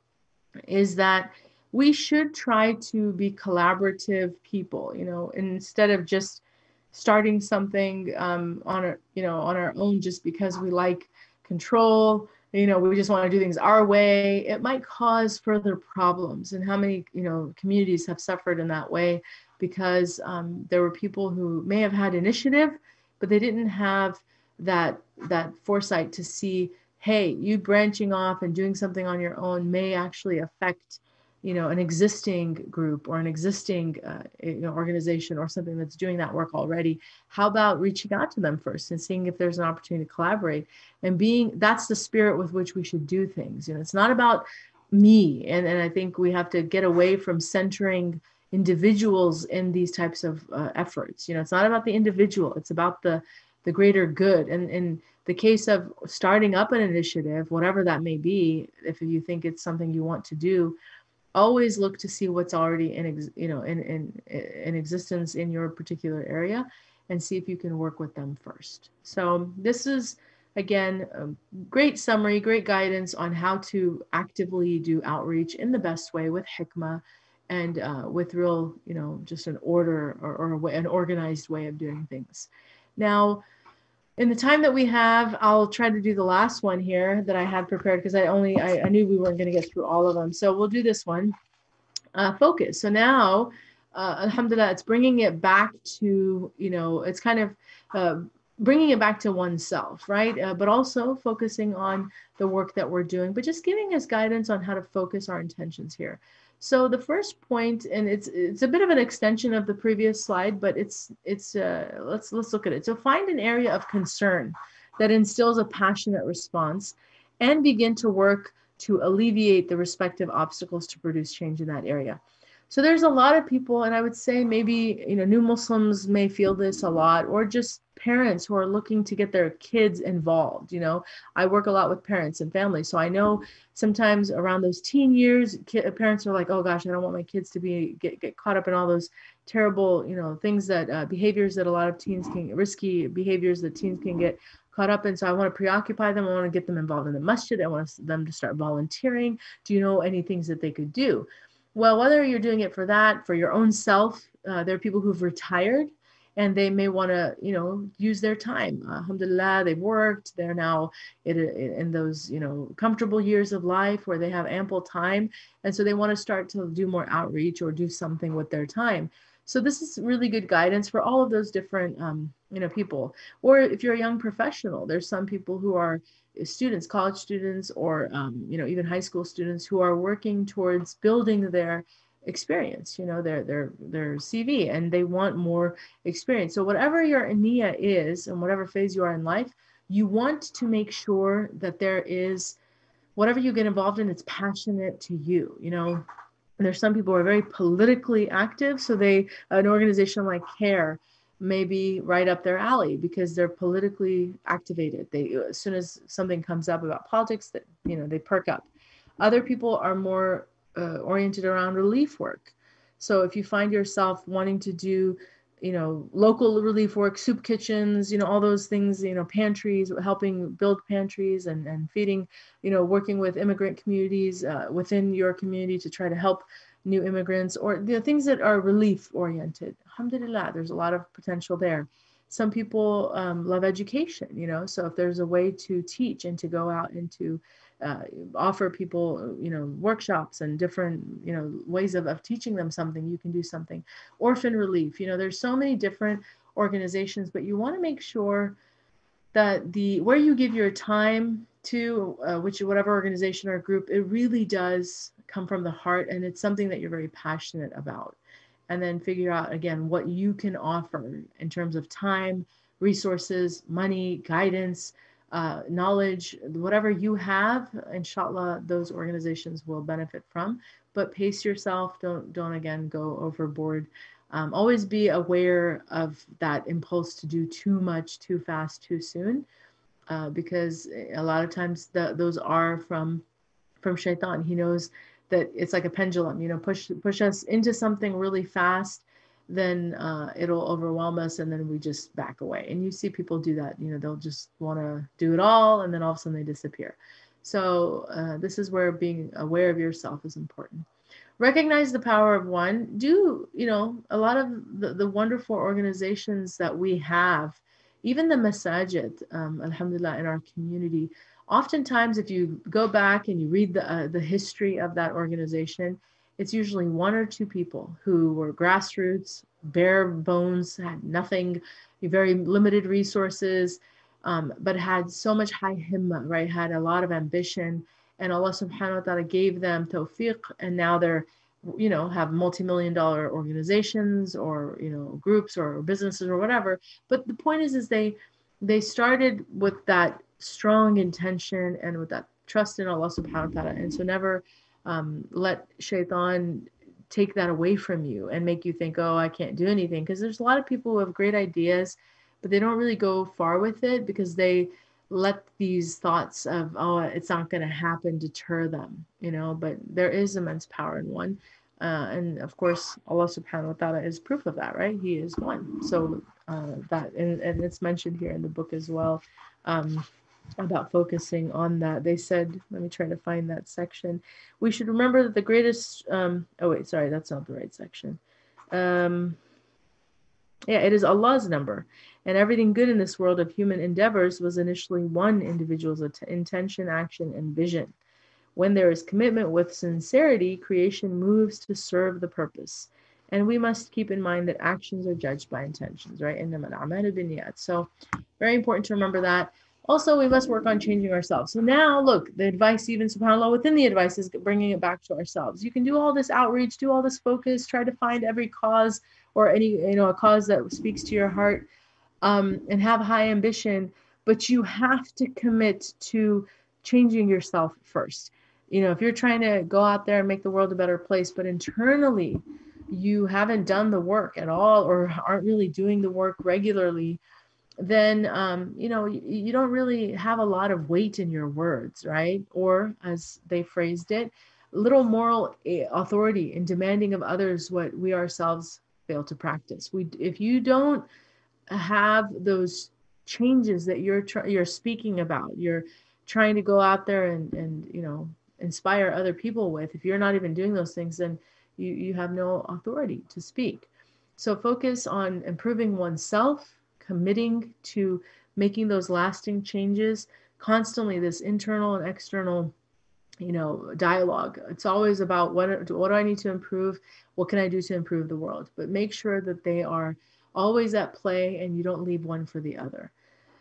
is that we should try to be collaborative people, you know, instead of just starting something um, on our, you know, on our own just because we like control, you know, we just want to do things our way. It might cause further problems. And how many, you know, communities have suffered in that way because um, there were people who may have had initiative, but they didn't have that that foresight to see, hey, you branching off and doing something on your own may actually affect, you know, an existing group or an existing uh, you know, organization or something that's doing that work already. How about reaching out to them first and seeing if there's an opportunity to collaborate, and being, that's the spirit with which we should do things. You know, it's not about me. And, and I think we have to get away from centering individuals in these types of uh, efforts. You know, it's not about the individual, it's about the, the greater good. And in the case of starting up an initiative, whatever that may be, if you think it's something you want to do, always look to see what's already in, you know, in, in, in existence in your particular area, and see if you can work with them first. So this is, again, a great summary, great guidance on how to actively do outreach in the best way with hikmah and uh, with real, you know, just an order or, or a way, an organized way of doing things. Now, in the time that we have, I'll try to do the last one here that I had prepared because I only, I, I knew we weren't going to get through all of them. So we'll do this one, uh, focus. So now, uh, alhamdulillah, it's bringing it back to, you know, it's kind of uh, bringing it back to oneself, right? Uh, but also focusing on the work that we're doing, but just giving us guidance on how to focus our intentions here. So the first point, and it's it's a bit of an extension of the previous slide, but it's it's uh, let's let's look at it. So find an area of concern that instills a passionate response, and begin to work to alleviate the respective obstacles to produce change in that area. So there's a lot of people, and I would say maybe, you know, new Muslims may feel this a lot, or just parents who are looking to get their kids involved. You know, I work a lot with parents and families, so I know sometimes around those teen years, ki- parents are like, "Oh gosh, I don't want my kids to be get get caught up in all those terrible, you know, things that uh, behaviors that a lot of teens can risky behaviors that teens can get caught up in. So I want to preoccupy them. I want to get them involved in the masjid. I want them to start volunteering. Do you know any things that they could do?" Well, whether you're doing it for that, for your own self, uh, there are people who've retired and they may want to, you know, use their time. Uh, alhamdulillah, they've worked. They're now in, in those, you know, comfortable years of life where they have ample time. And so they want to start to do more outreach or do something with their time. So this is really good guidance for all of those different, um, you know, people. Or if you're a young professional, there's some people who are students, college students, or um, you know, even high school students who are working towards building their experience, you know, their their their C V, and they want more experience. So whatever your niyyah is, and whatever phase you are in life, you want to make sure that there is whatever you get involved in, it's passionate to you. You know, there's some people who are very politically active, so they an organization like CARE may be right up their alley because they're politically activated. They as soon as something comes up about politics, that you know they perk up. Other people are more uh, oriented around relief work. So if you find yourself wanting to do, you know, local relief work, soup kitchens, you know, all those things, you know, pantries, helping build pantries and, and feeding, you know, working with immigrant communities uh, within your community to try to help new immigrants, or the things that are relief oriented. Alhamdulillah, there's a lot of potential there. Some people um, love education, you know, so if there's a way to teach and to go out and to uh, offer people, you know, workshops and different, you know, ways of, of teaching them something, you can do something. Orphan relief, you know, there's so many different organizations, but you want to make sure that the where you give your time to uh, which whatever organization or group, it really does come from the heart and it's something that you're very passionate about. And then figure out again what you can offer in terms of time, resources, money, guidance, uh, knowledge, whatever you have, inshallah, those organizations will benefit from. But pace yourself. Don't don't again go overboard. Um, always be aware of that impulse to do too much, too fast, too soon, uh, because a lot of times the, those are from from shaitan. He knows that it's like a pendulum, you know, push push us into something really fast, then uh, it'll overwhelm us, and then we just back away. And you see people do that. You know, they'll just want to do it all, and then all of a sudden they disappear. So uh, this is where being aware of yourself is important. Recognize the power of one. Do, you know, a lot of the, the wonderful organizations that we have, even the masajid, um, alhamdulillah, in our community, oftentimes if you go back and you read the, uh, the history of that organization, it's usually one or two people who were grassroots, bare bones, had nothing, very limited resources, um, but had so much high himma, right? Had a lot of ambition, and Allah subhanahu wa ta'ala gave them tawfiq, and now they're, you know, have multi-million dollar organizations or, you know, groups or businesses or whatever. But the point is, is they, they started with that strong intention and with that trust in Allah subhanahu wa ta'ala. And so never um, let shaitan take that away from you and make you think, oh, I can't do anything. Because there's a lot of people who have great ideas, but they don't really go far with it because they let these thoughts of, oh, it's not going to happen, deter them, you know. But there is immense power in one. Uh, and of course, Allah subhanahu wa ta'ala is proof of that, right? He is one. So uh, that, and, and it's mentioned here in the book as well, um, about focusing on that. They said, let me try to find that section. We should remember that the greatest, um, oh wait, sorry, that's not the right section. Um, yeah, it is Allah's number. And everything good in this world of human endeavors was initially one individual's intention, action, and vision. When there is commitment with sincerity, creation moves to serve the purpose. And we must keep in mind that actions are judged by intentions, right? So very important to remember that. Also, we must work on changing ourselves. So now, look, the advice, even subhanAllah, within the advice is bringing it back to ourselves. You can do all this outreach, do all this focus, try to find every cause or any, you know, a cause that speaks to your heart, um, and have high ambition, but you have to commit to changing yourself first. You know, if you're trying to go out there and make the world a better place, but internally you haven't done the work at all or aren't really doing the work regularly, then um, you know you, you don't really have a lot of weight in your words, right? Or as they phrased it, little moral eh, authority in demanding of others what we ourselves fail to practice. We, if you don't have those changes that you're tr- you're speaking about, you're trying to go out there and and you know inspire other people with, if you're not even doing those things, then you you have no authority to speak. So focus on improving oneself, committing to making those lasting changes constantly, this internal and external you know dialogue. It's always about what what do I need to improve, what can I do to improve the world, but make sure that they are always at play and you don't leave one for the other.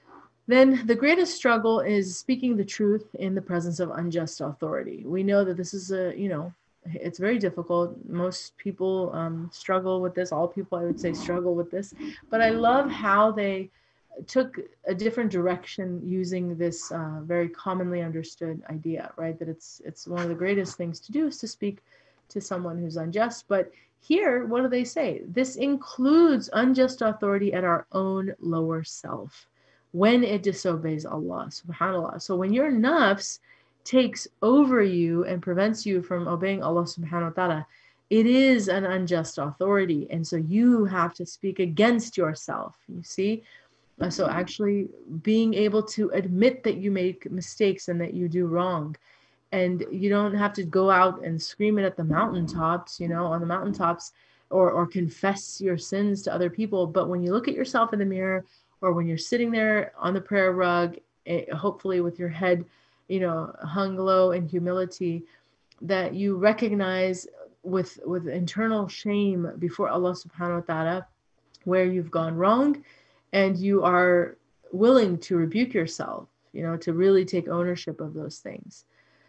Then the greatest struggle is speaking the truth in the presence of unjust authority. We know that this is a, you know, it's very difficult. Most people um, struggle with this. All people, I would say, struggle with this. But I love how they took a different direction using this uh, very commonly understood idea, right? That it's it's one of the greatest things to do is to speak to someone who's unjust. But here, what do they say? This includes unjust authority at our own lower self when it disobeys Allah, subhanAllah. So when your nafs takes over you and prevents you from obeying Allah subhanahu wa ta'ala, it is an unjust authority. And so you have to speak against yourself, you see? So actually being able to admit that you make mistakes and that you do wrong. And you don't have to go out and scream it at the mountaintops, you know, on the mountaintops, or, or confess your sins to other people. But when you look at yourself in the mirror, or when you're sitting there on the prayer rug, eh, hopefully with your head, you know, hung low in humility, that you recognize with with internal shame before Allah subhanahu wa ta'ala where you've gone wrong, and you are willing to rebuke yourself, you know, to really take ownership of those things.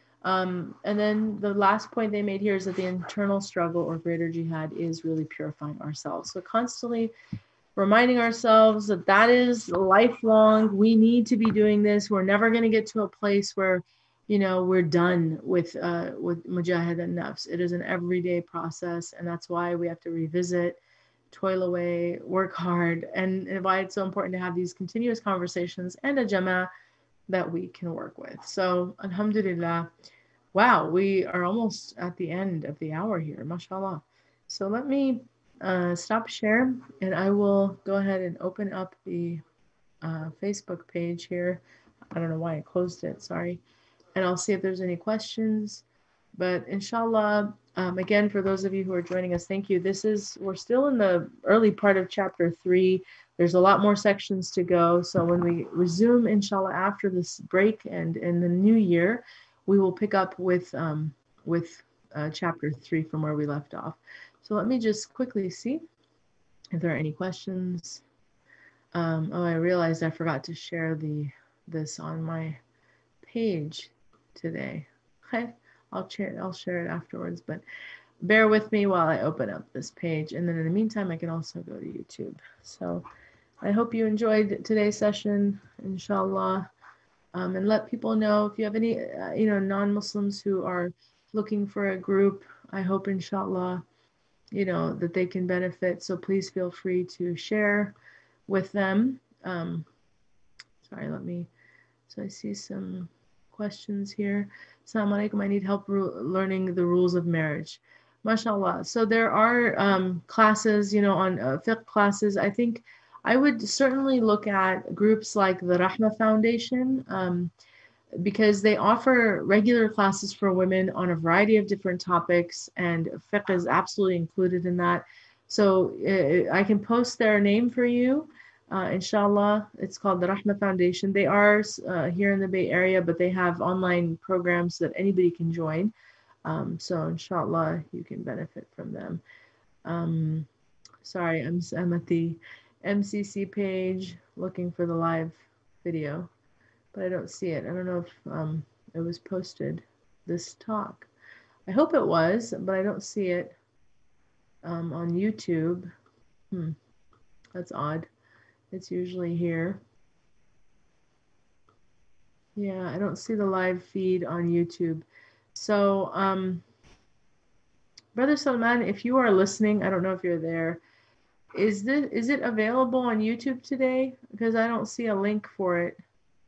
Um, and then the last point they made here is that the internal struggle or greater jihad is really purifying ourselves. So constantly reminding ourselves that that is lifelong. We need to be doing this. We're never going to get to a place where, you know, we're done with uh, with mujahid and nafs. It is an everyday process, and that's why we have to revisit, toil away, work hard, and, and why it's so important to have these continuous conversations and a jama'ah that we can work with. So, alhamdulillah. Wow, we are almost at the end of the hour here, mashallah. So let me uh, stop share and I will go ahead and open up the uh, Facebook page here. I don't know why I closed it, sorry. And I'll see if there's any questions. But inshallah, um, again, for those of you who are joining us, thank you. This is, we're still in the early part of chapter three. There's a lot more sections to go. So when we resume, inshallah, after this break and in the new year, we will pick up with, um, with uh, chapter three from where we left off. So let me just quickly see if there are any questions. Um, oh, I realized I forgot to share the this on my page today. Okay. I'll share, I'll share it afterwards, but bear with me while I open up this page. And then in the meantime, I can also go to YouTube. So I hope you enjoyed today's session, inshallah. Um, and let people know if you have any, uh, you know, non-Muslims who are looking for a group. I hope, inshallah, you know, that they can benefit. So please feel free to share with them. Um, sorry, let me, so I see some questions here. Assalamu alaikum, I need help learning the rules of marriage. MashaAllah. So there are um, classes, you know, on uh, fiqh classes. I think I would certainly look at groups like the Rahma Foundation um, because they offer regular classes for women on a variety of different topics, and fiqh is absolutely included in that. So uh, I can post their name for you. Uh, inshallah, it's called the Rahma Foundation. They are uh, here in the Bay Area, but they have online programs that anybody can join. Um, so inshallah, you can benefit from them. Um, sorry, I'm, I'm at the M C C page looking for the live video, but I don't see it. I don't know if um, it was posted, this talk. I hope it was, but I don't see it um, on YouTube. Hmm, that's odd. It's usually here. Yeah, I don't see the live feed on YouTube. So, um, Brother Salman, if you are listening, I don't know if you're there. Is this is it available on YouTube today? Because I don't see a link for it.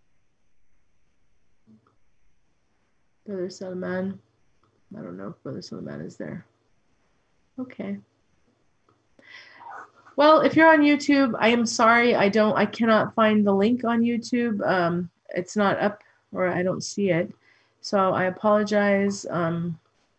Brother Salman. I don't know if Brother Salman is there. Okay. Well, if you're on YouTube, I am sorry. I don't I cannot find the link on YouTube. Um, it's not up or I don't see it. So I apologize um,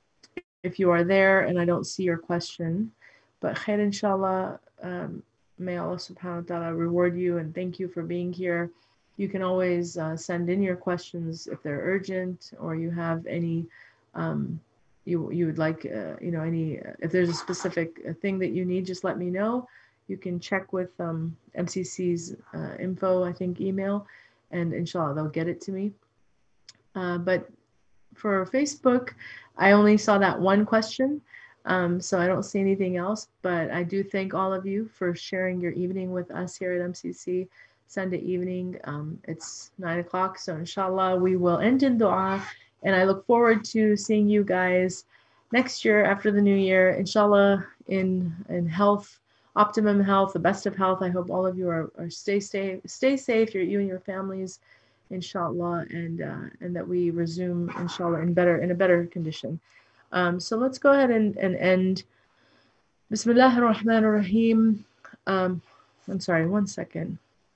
if you are there and I don't see your question. But khair inshallah, um, may Allah subhanahu wa ta'ala reward you and thank you for being here. You can always uh, send in your questions if they're urgent or you have any um, you you would like uh, you know any if there's a specific thing that you need, just let me know. You can check with um, M C C's uh, info, I think, email, and inshallah they'll get it to me. Uh, but for Facebook, I only saw that one question, um, so I don't see anything else. But I do thank all of you for sharing your evening with us here at M C C Sunday evening. Um, it's nine o'clock, so inshallah we will end in dua, and I look forward to seeing you guys next year after the new year, inshallah, in in health, optimum health, the best of health. I hope all of you are, are stay stay stay safe. You're, you and your families, inshallah, and uh, and that we resume, inshallah, in better in a better condition. Um, so let's go ahead and, and end. Bismillah ar-Rahman ar-Rahim. Um, I'm sorry, one second.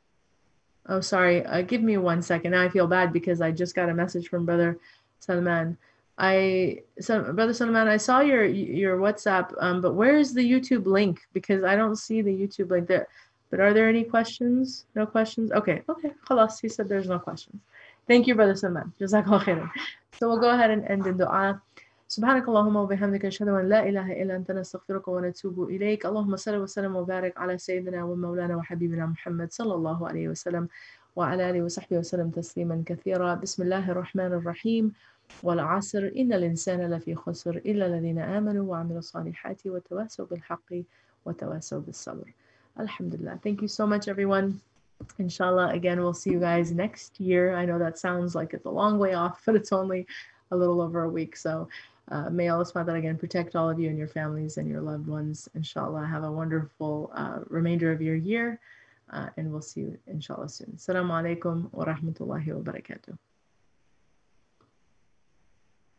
Oh, sorry. Uh, give me one second. Now I feel bad because I just got a message from Brother Salman. I, so, Brother Salman, I saw your your WhatsApp, um, but where is the YouTube link? Because I don't see the YouTube link there. But are there any questions? No questions? Okay, okay. Khalas, he said there's no questions. Thank you, Brother Salman. Jazakallah khairan. So we'll go ahead and end in dua. سبحانك اللهم وبحمدك نشهد أن لا إله إلا أنت نستغفرك ونتوب إليك اللهم صل وسلم وبارك على سيدنا ومولانا وحبيبنا محمد صلى الله عليه وسلم وعلى آله وصحبه وسلم تسليما كثيرا بسم الله الرحمن الرحيم والعصر إن الإنسان لفي خسر إلا الذين آمنوا وعملوا الصالحات وتواصوا بالحق وتواصوا بالصبر. Alhamdulillah. Thank you so much, everyone. Inshallah, again, we'll see you guys next year. I know that sounds like it's a long way off, but it's only a little over a week. So uh, may Allah subhanahu wa ta'ala again protect all of you and your families and your loved ones. Inshallah, have a wonderful uh, remainder of your year. Uh, and we'll see you, inshallah, soon. Assalamu alaikum wa rahmatullahi wa barakatuh.